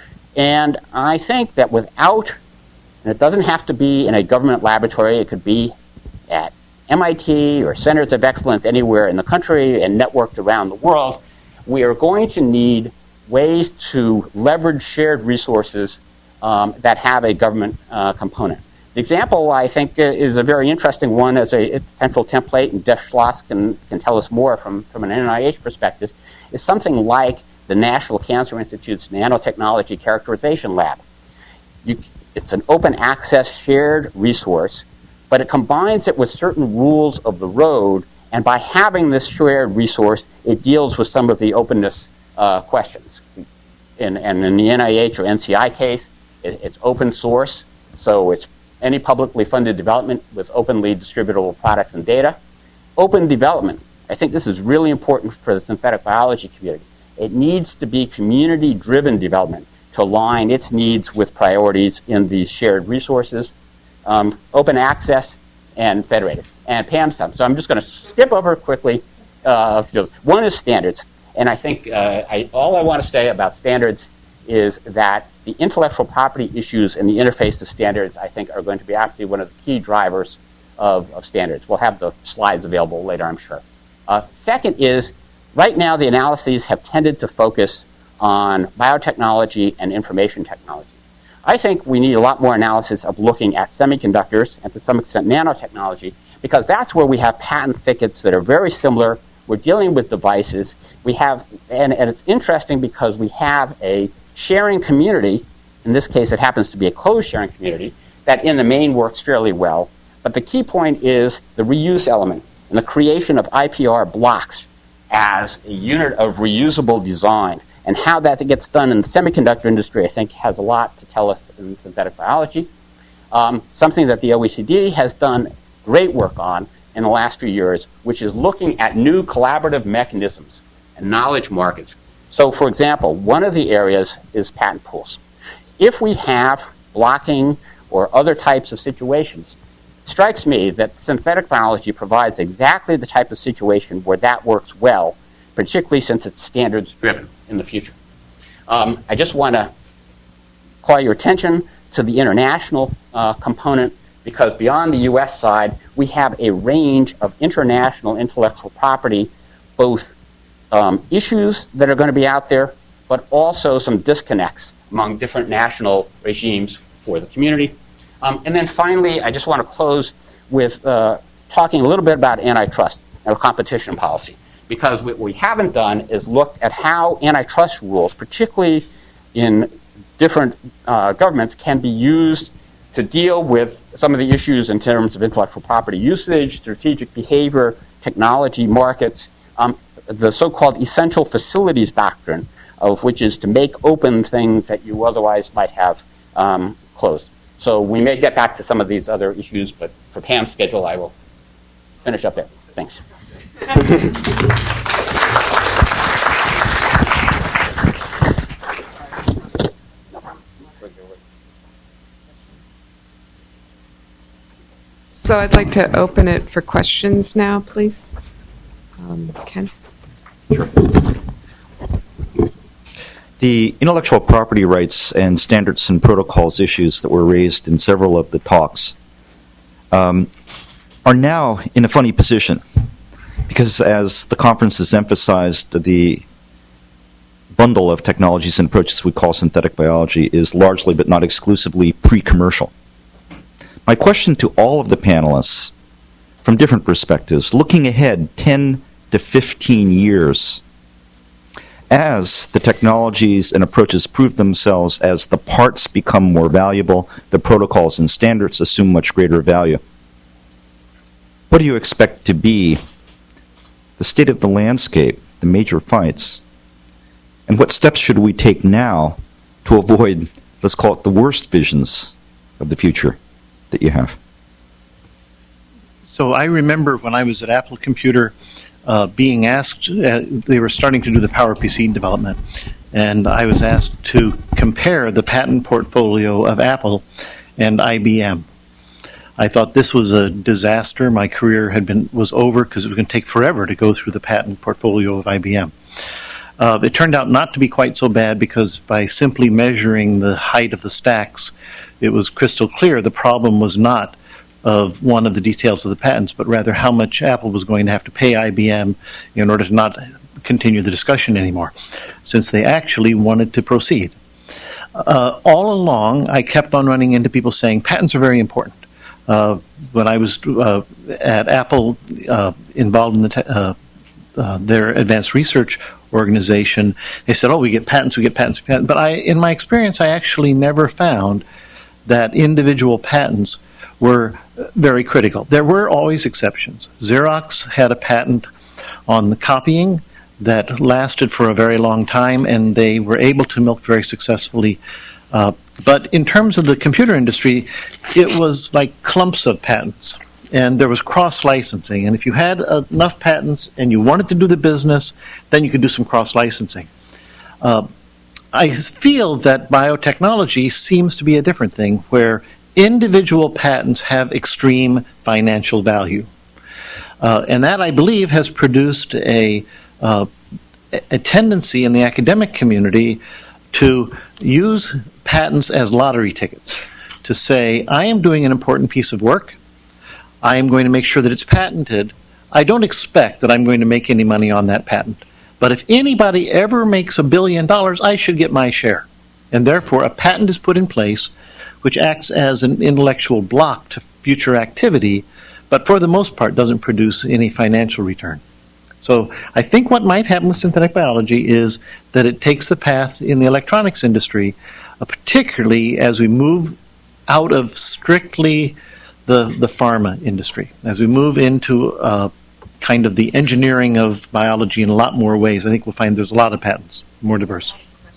And I think that without, and it doesn't have to be in a government laboratory, it could be at M I T or centers of excellence anywhere in the country and networked around the world, we are going to need ways to leverage shared resources um, that have a government uh, component. The example, I think, is a very interesting one as a potential template, and Jeff Schloss can, can tell us more from, from an N I H perspective, is something like the National Cancer Institute's Nanotechnology Characterization Lab. You, it's an open access shared resource, but it combines it with certain rules of the road, and by having this shared resource, it deals with some of the openness uh, questions. In, and in the N I H or N C I case, it, it's open source, so it's any publicly funded development with openly distributable products and data. Open development. I think this is really important for the synthetic biology community. It needs to be community-driven development to align its needs with priorities in these shared resources. Um, open access and federated. And Pam, so I'm just going to skip over quickly. Uh, one is standards. And I think uh, I, all I want to say about standards is that the intellectual property issues and the interface to standards, I think, are going to be actually one of the key drivers of, of standards. We'll have the slides available later, I'm sure. Uh, second is, right now the analyses have tended to focus on biotechnology and information technology. I think we need a lot more analysis of looking at semiconductors and to some extent nanotechnology, because that's where we have patent thickets that are very similar. We're dealing with devices. We have, and, and it's interesting because we have a sharing community. In this case, it happens to be a closed sharing community that in the main works fairly well. But the key point is the reuse element and the creation of I P R blocks as a unit of reusable design. And how that gets done in the semiconductor industry, I think, has a lot to tell us in synthetic biology. Um, something that the O E C D has done great work on in the last few years, which is looking at new collaborative mechanisms and knowledge markets. So, for example, one of the areas is patent pools. If we have blocking or other types of situations, it strikes me that synthetic biology provides exactly the type of situation where that works well, particularly since it's standards-driven in the future. Um, I just want to call your attention to the international uh, component, because beyond the U S side, we have a range of international intellectual property, both um, issues that are going to be out there, but also some disconnects among different national regimes for the community. Um, and then finally, I just want to close with uh, talking a little bit about antitrust or competition policy. Because what we haven't done is look at how antitrust rules, particularly in different uh, governments, can be used to deal with some of the issues in terms of intellectual property usage, strategic behavior, technology, markets, um, the so-called essential facilities doctrine, of which is to make open things that you otherwise might have um, closed. So we may get back to some of these other issues, but for Pam's schedule, I will finish up there. Thanks. So I'd like to open it for questions now, please. Um, Ken? Sure. The intellectual property rights and standards and protocols issues that were raised in several of the talks um, are now in a funny position. Because as the conference has emphasized, the bundle of technologies and approaches we call synthetic biology is largely but not exclusively pre-commercial. My question to all of the panelists, from different perspectives, looking ahead ten to fifteen years, as the technologies and approaches prove themselves, as the parts become more valuable, the protocols and standards assume much greater value. What do you expect to be the state of the landscape, the major fights? And what steps should we take now to avoid, let's call it, the worst visions of the future that you have? So I remember when I was at Apple Computer uh, being asked, uh, they were starting to do the PowerPC development, and I was asked to compare the patent portfolio of Apple and I B M. I thought this was a disaster. My career had been was over because it was going to take forever to go through the patent portfolio of I B M. Uh, it turned out not to be quite so bad because by simply measuring the height of the stacks, it was crystal clear the problem was not of one of the details of the patents, but rather how much Apple was going to have to pay I B M in order to not continue the discussion anymore, since they actually wanted to proceed. Uh, all along, I kept on running into people saying patents are very important. Uh, when I was uh, at Apple, uh, involved in the te- uh, uh, their advanced research organization, they said, "Oh, we get patents, we get patents, we get patents." But I, in my experience, I actually never found that individual patents were very critical. There were always exceptions. Xerox had a patent on the copying that lasted for a very long time, and they were able to milk very successfully. Uh, but in terms of the computer industry, it was like clumps of patents, and there was cross-licensing. And if you had enough patents and you wanted to do the business, then you could do some cross-licensing. Uh, I feel that biotechnology seems to be a different thing, where individual patents have extreme financial value. Uh, and that, I believe, has produced a, uh, a tendency in the academic community to use patents as lottery tickets, to say, I am doing an important piece of work, I am going to make sure that it's patented, I don't expect that I'm going to make any money on that patent. But if anybody ever makes a billion dollars, I should get my share. And therefore, a patent is put in place which acts as an intellectual block to future activity, but for the most part doesn't produce any financial return. So I think what might happen with synthetic biology is that it takes the path in the electronics industry, uh, particularly as we move out of strictly the, the pharma industry, as we move into uh, kind of the engineering of biology in a lot more ways. I think we'll find there's a lot of patents, more diverse.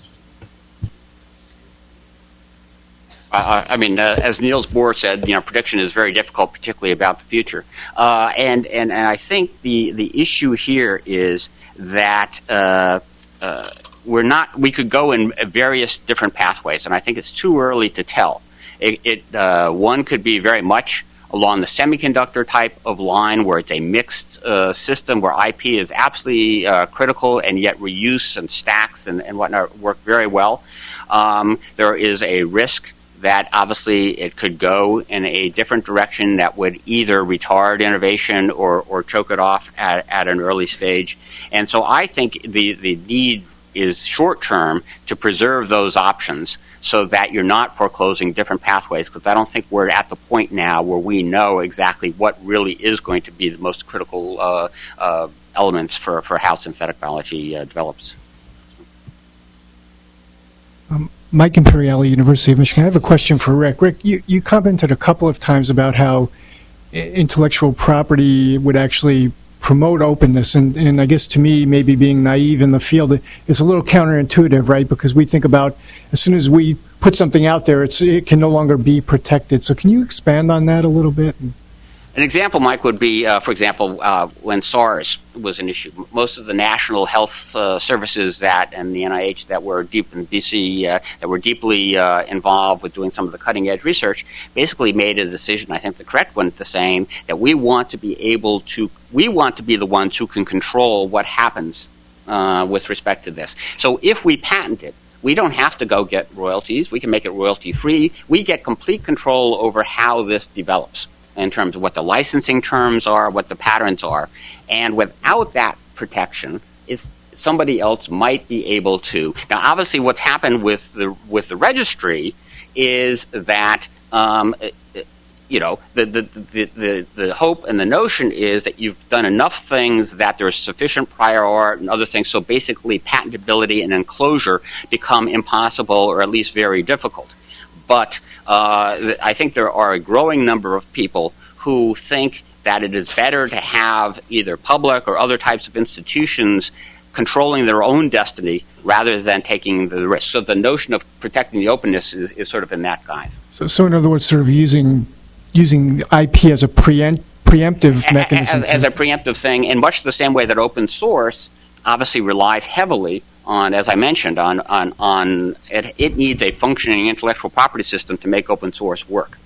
Uh, I mean, uh, as Niels Bohr said, you know, prediction is very difficult, particularly about the future. Uh, and, and and I think the the issue here is that uh, uh, we're not. We could go in various different pathways, and I think it's too early to tell. It, it uh, one could be very much along the semiconductor type of line, where it's a mixed uh, system, where I P is absolutely uh, critical, and yet reuse and stacks and, and whatnot work very well. Um, there is a risk that obviously it could go in a different direction that would either retard innovation or, or choke it off at, at an early stage. And so I think the, the need is short-term to preserve those options so that you're not foreclosing different pathways, because I don't think we're at the point now where we know exactly what really is going to be the most critical uh, uh, elements for, for how synthetic biology uh, develops. Um, Mike Imperiale, University of Michigan. I have a question for Rick. Rick, you, you commented a couple of times about how intellectual property would actually promote openness, and, and I guess to me, maybe being naive in the field, it's a little counterintuitive, right? Because we think about as soon as we put something out there, it's, it can no longer be protected. So can you expand on that a little bit? An example, Mike, would be, uh, for example, uh, when SARS was an issue. Most of the national health uh, services that and the N I H that were deep in D C uh, that were deeply uh, involved with doing some of the cutting edge research basically made a decision, I think the correct one, to saying that we want to be able to, we want to be the ones who can control what happens uh, with respect to this. So if we patent it, we don't have to go get royalties. We can make it royalty free. We get complete control over how this develops, in terms of what the licensing terms are, what the patterns are. And without that protection, if somebody else might be able to. Now, obviously, what's happened with the with the registry is that um, you know, the, the, the, the, the hope and the notion is that you've done enough things that there's sufficient prior art and other things, so basically patentability and enclosure become impossible or at least very difficult. But uh, I think there are a growing number of people who think that it is better to have either public or other types of institutions controlling their own destiny rather than taking the risk. So the notion of protecting the openness is, is sort of in that guise. So, so in other words, sort of using using I P as a preempt, preemptive mechanism. As, as a preemptive thing, in much the same way that open source obviously relies heavily on, as I mentioned, on, on, on it, it needs a functioning intellectual property system to make open source work.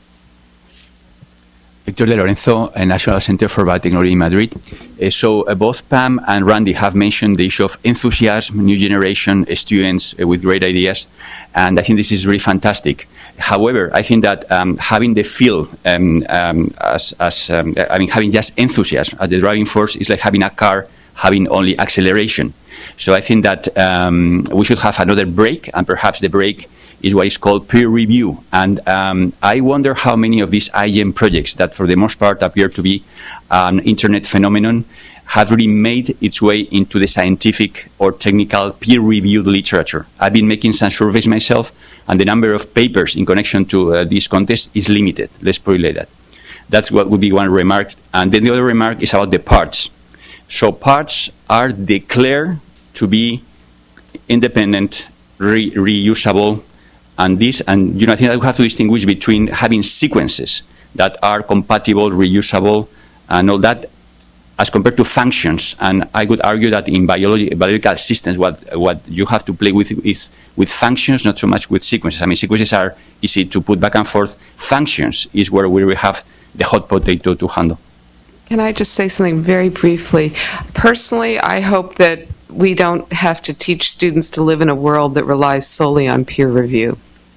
Victor De Lorenzo, uh, National Center for Biotechnology in Madrid. Uh, so uh, both Pam and Randy have mentioned the issue of enthusiasm, new generation uh, students uh, with great ideas, and I think this is really fantastic. However, I think that um, having the field um, um, as, as um, I mean, having just enthusiasm as the driving force is like having a car having only acceleration. So I think that um, we should have another brake, and perhaps the brake is what is called peer review. And um, I wonder how many of these I G E M projects that for the most part appear to be an internet phenomenon have really made its way into the scientific or technical peer-reviewed literature. I've been making some surveys myself, and the number of papers in connection to uh, this contest is limited. Let's put it like that. That's what would be one remark. And then the other remark is about the parts. So parts are declared to be independent, re- reusable, and this, and you know, I think that we have to distinguish between having sequences that are compatible, reusable, and all that, as compared to functions. And I would argue that in biology, biological systems, what what you have to play with is with functions, not so much with sequences. I mean, sequences are easy to put back and forth. Functions is where we will have the hot potato to handle. Can I just say something very briefly? Personally, I hope that we don't have to teach students to live in a world that relies solely on peer review.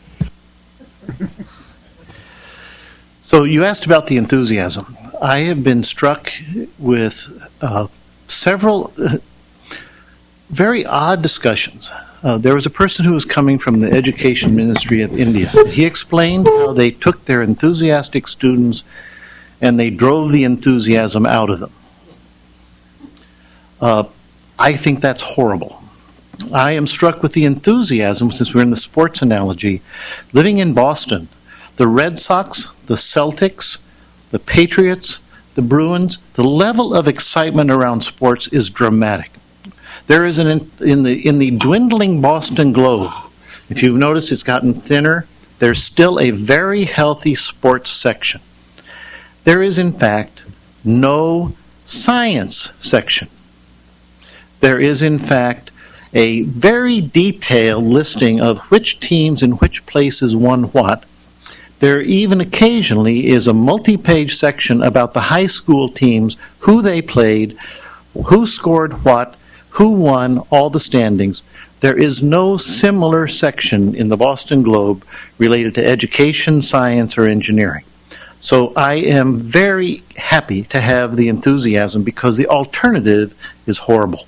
So you asked about the enthusiasm. I have been struck with uh, several uh, very odd discussions. Uh, there was a person who was coming from the Education Ministry of India. He explained how they took their enthusiastic students and they drove the enthusiasm out of them. Uh, I think that's horrible. I am struck with the enthusiasm, since we're in the sports analogy. Living in Boston, the Red Sox, the Celtics, the Patriots, the Bruins, the level of excitement around sports is dramatic. There is an in the in the dwindling Boston Globe, if you've noticed it's gotten thinner, there's still a very healthy sports section. There is, in fact, no science section. There is, in fact, a very detailed listing of which teams in which places won what. There even occasionally is a multi-page section about the high school teams, who they played, who scored what, who won, all the standings. There is no similar section in the Boston Globe related to education, science, or engineering. So I am very happy to have the enthusiasm because the alternative is horrible.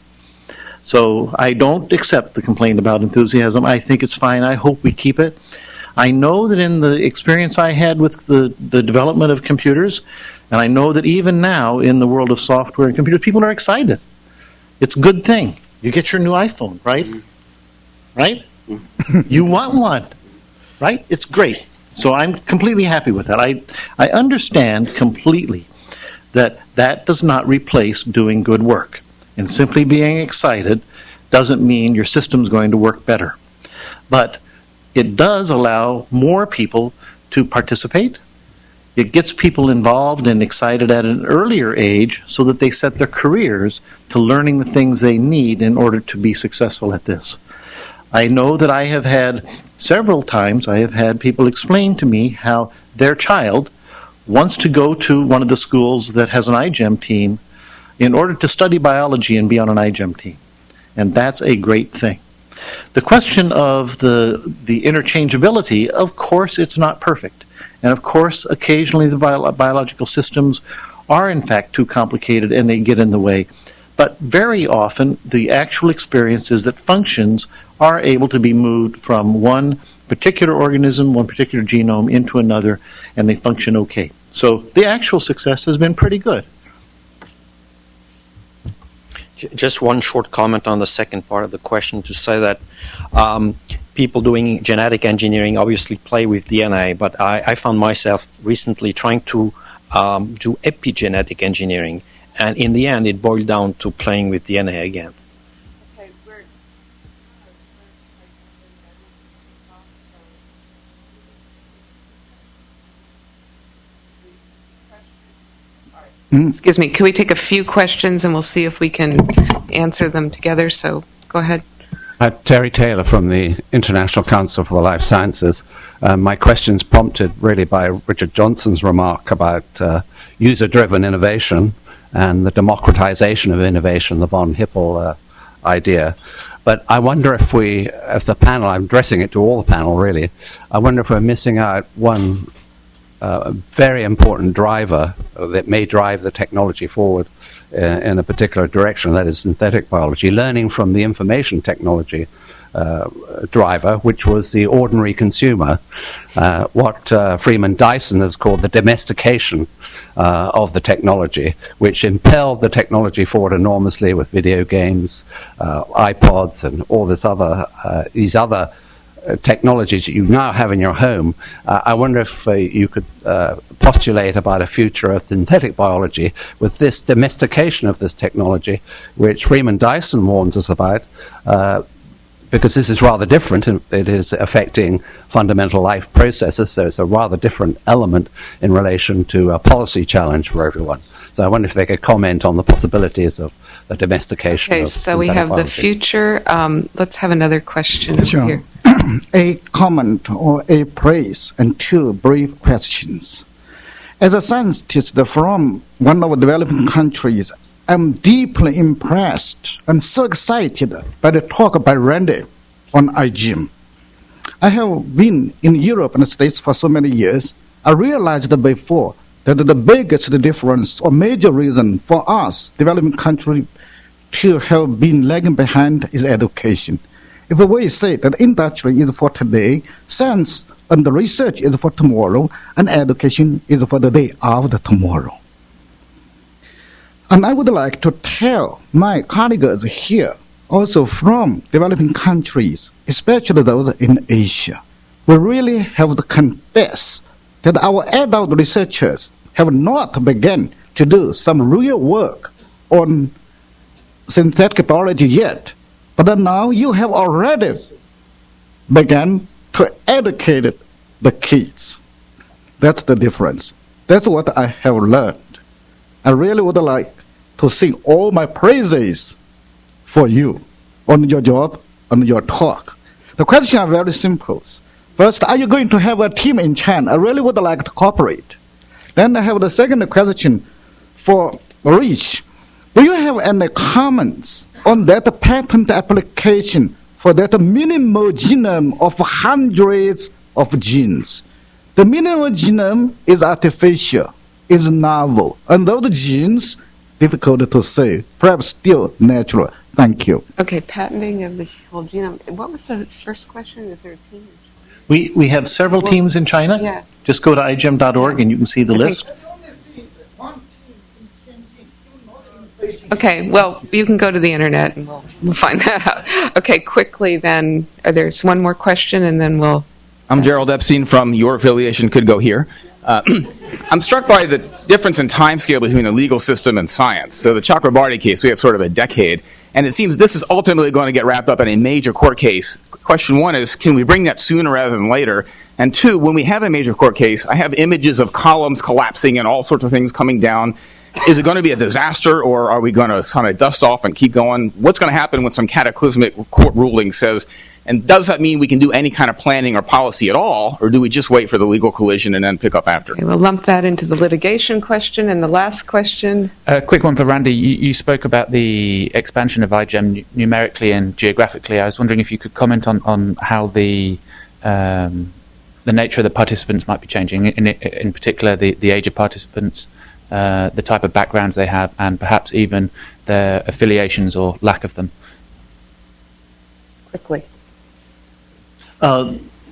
So I don't accept the complaint about enthusiasm. I think it's fine. I hope we keep it. I know that in the experience I had with the, the development of computers, and I know that even now in the world of software and computers, people are excited. It's a good thing. You get your new iPhone, right? Right? You want one, right? It's great. So I'm completely happy with that. I, I understand completely that that does not replace doing good work. And simply being excited doesn't mean your system's going to work better. But it does allow more people to participate. It gets people involved and excited at an earlier age so that they set their careers to learning the things they need in order to be successful at this. I know that I have had several times, I have had people explain to me how their child wants to go to one of the schools that has an I G E M team in order to study biology and be on an I G E M team. And that's a great thing. The question of the the interchangeability, of course it's not perfect. And of course occasionally the bio- biological systems are in fact too complicated and they get in the way. But very often the actual experience is that functions are able to be moved from one particular organism, one particular genome into another, and they function okay. So the actual success has been pretty good. Just one short comment on the second part of the question to say that um, people doing genetic engineering obviously play with D N A, but I, I found myself recently trying to um, do epigenetic engineering, and in the end it boiled down to playing with D N A again. Okay, we're Excuse me, can we take a few questions and we'll see if we can answer them together? So go ahead. Uh, Terry Taylor from the International Council for the Life Sciences. Uh, my question's prompted really by Richard Johnson's remark about uh, user-driven innovation and the democratization of innovation, the von Hippel uh, idea. But I wonder if we, if the panel, I'm addressing it to all the panel really, I wonder if we're missing out one uh, very important driver that may drive the technology forward uh, in a particular direction, that is synthetic biology, learning from the information technology uh, driver, which was the ordinary consumer, uh, what uh, Freeman Dyson has called the domestication uh, of the technology, which impelled the technology forward enormously with video games, uh, iPods, and all this other uh, these other uh, technologies that you now have in your home. Uh, I wonder if uh, you could uh, postulate about a future of synthetic biology with this domestication of this technology, which Freeman Dyson warns us about. Uh, because this is rather different, and it is affecting fundamental life processes, so it's a rather different element in relation to a policy challenge for everyone. So I wonder if they could comment on the possibilities of the domestication Okay, of so we synthetic have biology. the future. Um, let's have another question over Sure. here. A comment or a praise and two brief questions. As a scientist from one of the developing countries, I'm deeply impressed and so excited by the talk by Randy on I G M. I have been in Europe and the States for so many years. I realized before that the biggest difference or major reason for us, developing countries, to have been lagging behind is education. If we say that industry is for today, science and the research is for tomorrow, and education is for the day after tomorrow. And I would like to tell my colleagues here, also from developing countries, especially those in Asia, we really have to confess that our adult researchers have not begun to do some real work on synthetic biology yet. But now you have already begun to educate the kids. That's the difference. That's what I have learned. I really would like to sing all my praises for you on your job, on your talk. The questions are very simple. First, are you going to have a team in China? I really would like to cooperate. Then I have the second question for Rich. Do you have any comments on that patent application for that minimal genome of hundreds of genes? The minimal genome is artificial, is novel, and those genes, difficult to say, perhaps still natural. Thank you. Okay, patenting of the whole genome. What was the first question? Is there a team? We we have several Well, teams in China. yeah. Just go to I G E M dot org and you can see the I think- list. Okay, well, you can go to the internet and we'll, we'll find that out. Okay, quickly then, uh, there's one more question and then we'll... I'm Gerald Epstein from Your Affiliation Could Go Here. Uh, I'm struck by the difference in time scale between the legal system and science. So the Chakrabarty case, we have sort of a decade, and it seems this is ultimately going to get wrapped up in a major court case. Question one is, can we bring that sooner rather than later? And two, when we have a major court case, I have images of columns collapsing and all sorts of things coming down. Is it going to be a disaster, or are we going to kind of dust off and keep going? What's going to happen when some cataclysmic court ruling says, and does that mean we can do any kind of planning or policy at all, or do we just wait for the legal collision and then pick up after? Okay, we'll lump that into the litigation question. And the last question... A quick one for Randy. You, you spoke about the expansion of I G E M nu- numerically and geographically. I was wondering if you could comment on, on how the um, the nature of the participants might be changing, in, in particular the, the age of participants, uh, the type of backgrounds they have, and perhaps even their affiliations or lack of them. Quickly. Uh,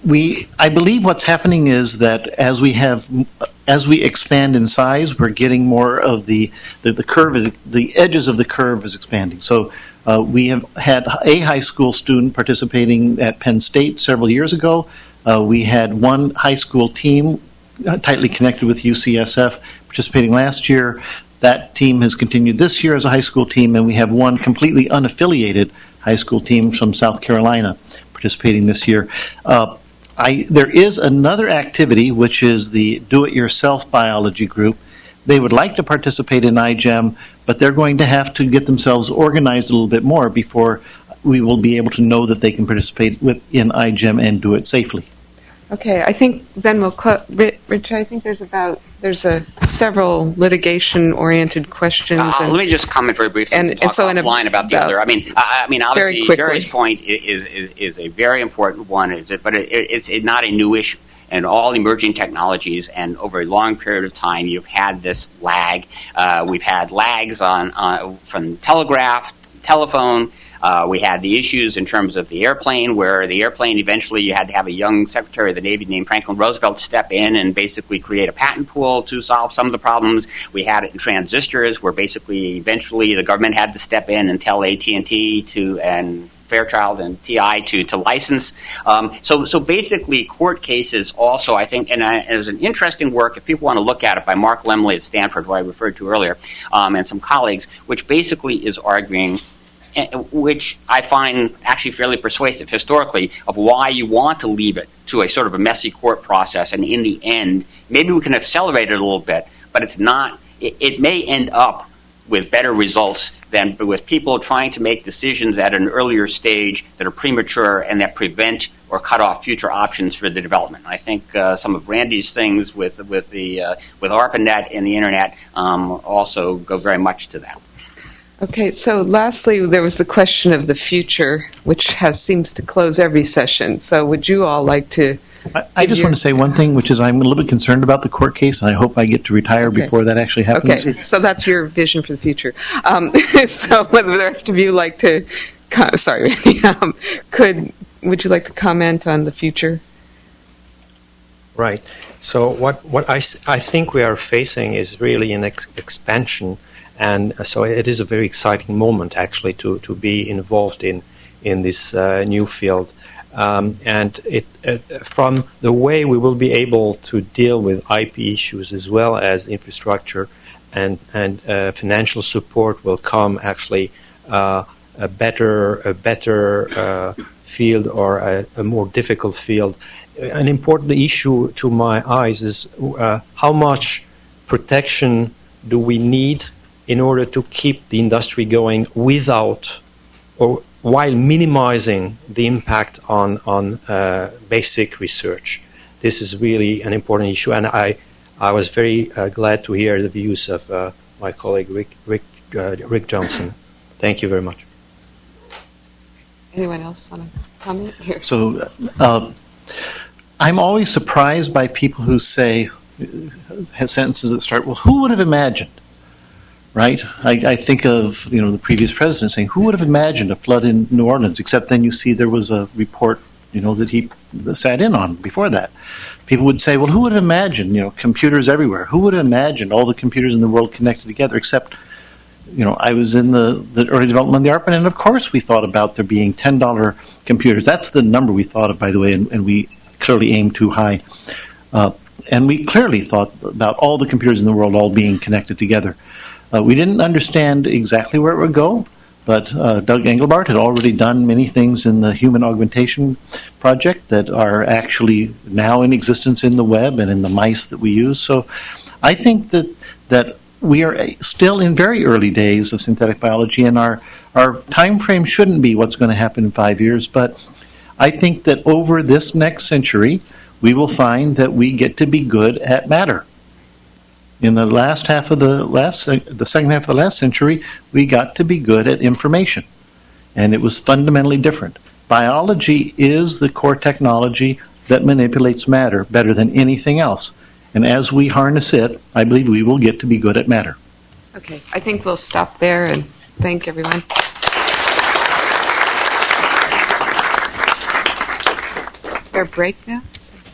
we, I believe what's happening is that as we have, as we expand in size, we're getting more of the, the, the curve is, the edges of the curve is expanding. So uh, we have had a high school student participating at Penn State several years ago. Uh, we had one high school team uh, tightly connected with U C S F participating last year. That team has continued this year as a high school team, and we have one completely unaffiliated high school team from South Carolina participating this year. Uh, I, there is another activity, which is the do-it-yourself biology group. They would like to participate in iGEM, but they're going to have to get themselves organized a little bit more before we will be able to know that they can participate with, in iGEM and do it safely. Okay, I think then we'll close. Rich, I think there's about there's a several litigation-oriented questions. Uh, and, let me just comment very briefly and, and talk and so offline about the about other. I mean, I, I mean, obviously, Jerry's point is, is is a very important one. Is it? But it, it's it not a new issue. And all emerging technologies, and over a long period of time, you've had this lag. Uh, we've had lags on uh, from telegraph, telephone. Uh, we had the issues in terms of the airplane, where the airplane eventually you had to have a young Secretary of the Navy named Franklin Roosevelt step in and basically create a patent pool to solve some of the problems. We had it in transistors, where basically eventually the government had to step in and tell A T and T to and Fairchild and T I to, to license. Um, so, so basically, court cases also, I think, and, I, and there's an interesting work, if people want to look at it, by Mark Lemley at Stanford, who I referred to earlier, um, and some colleagues, which basically is arguing, which I find actually fairly persuasive historically, of why you want to leave it to a sort of a messy court process. And in the end, maybe we can accelerate it a little bit, but it's not, it, it may end up with better results than with people trying to make decisions at an earlier stage that are premature and that prevent or cut off future options for the development. I think uh, some of Randy's things with with the uh, with ARPANET and the Internet um, also go very much to that. Okay, so lastly, there was the question of the future, which has seems to close every session. So would you all like to... I, I just your... want to say one thing, which is I'm a little bit concerned about the court case, and I hope I get to retire okay. before that actually happens. Okay, so that's your vision for the future. Um, so whether the rest of you like to... Co- sorry, Randy. Um, could, would you like to comment on the future? Right. So what, what I, I think we are facing is really an ex- expansion. And so it is a very exciting moment, actually, to, to be involved in in this uh, new field. Um, and it, uh, from the way we will be able to deal with I P issues as well as infrastructure and and uh, financial support will come actually uh, a better a better uh, field or a, a more difficult field. An important issue to my eyes is uh, how much protection do we need in order to keep the industry going without or while minimizing the impact on, on uh, basic research. This is really an important issue, and I, I was very uh, glad to hear the views of uh, my colleague Rick, Rick, uh, Rick Johnson. Thank you very much. Anyone else want to comment here? So uh, I'm always surprised by people who say, have sentences that start, well, who would have imagined? Right? I, I think of, you know, the previous president saying, who would have imagined a flood in New Orleans? Except then you see there was a report, you know, that he sat in on before that. People would say, well, who would have imagined, you know, computers everywhere? Who would have imagined all the computers in the world connected together? Except, you know, I was in the, the early development of the ARPANET, and of course we thought about there being ten dollar computers. That's the number we thought of, by the way, and, and we clearly aimed too high. Uh, and we clearly thought about all the computers in the world all being connected together. Uh, we didn't understand exactly where it would go, but uh, Doug Engelbart had already done many things in the Human Augmentation Project that are actually now in existence in the web and in the mice that we use. So I think that that we are still in very early days of synthetic biology, and our, our time frame shouldn't be what's going to happen in five years. But I think that over this next century, we will find that we get to be good at matter. In the last half of the last, the second half of the last century, we got to be good at information, and it was fundamentally different. Biology is the core technology that manipulates matter better than anything else, and as we harness it, I believe we will get to be good at matter. Okay, I think we'll stop there and thank everyone. Is there a break now? So-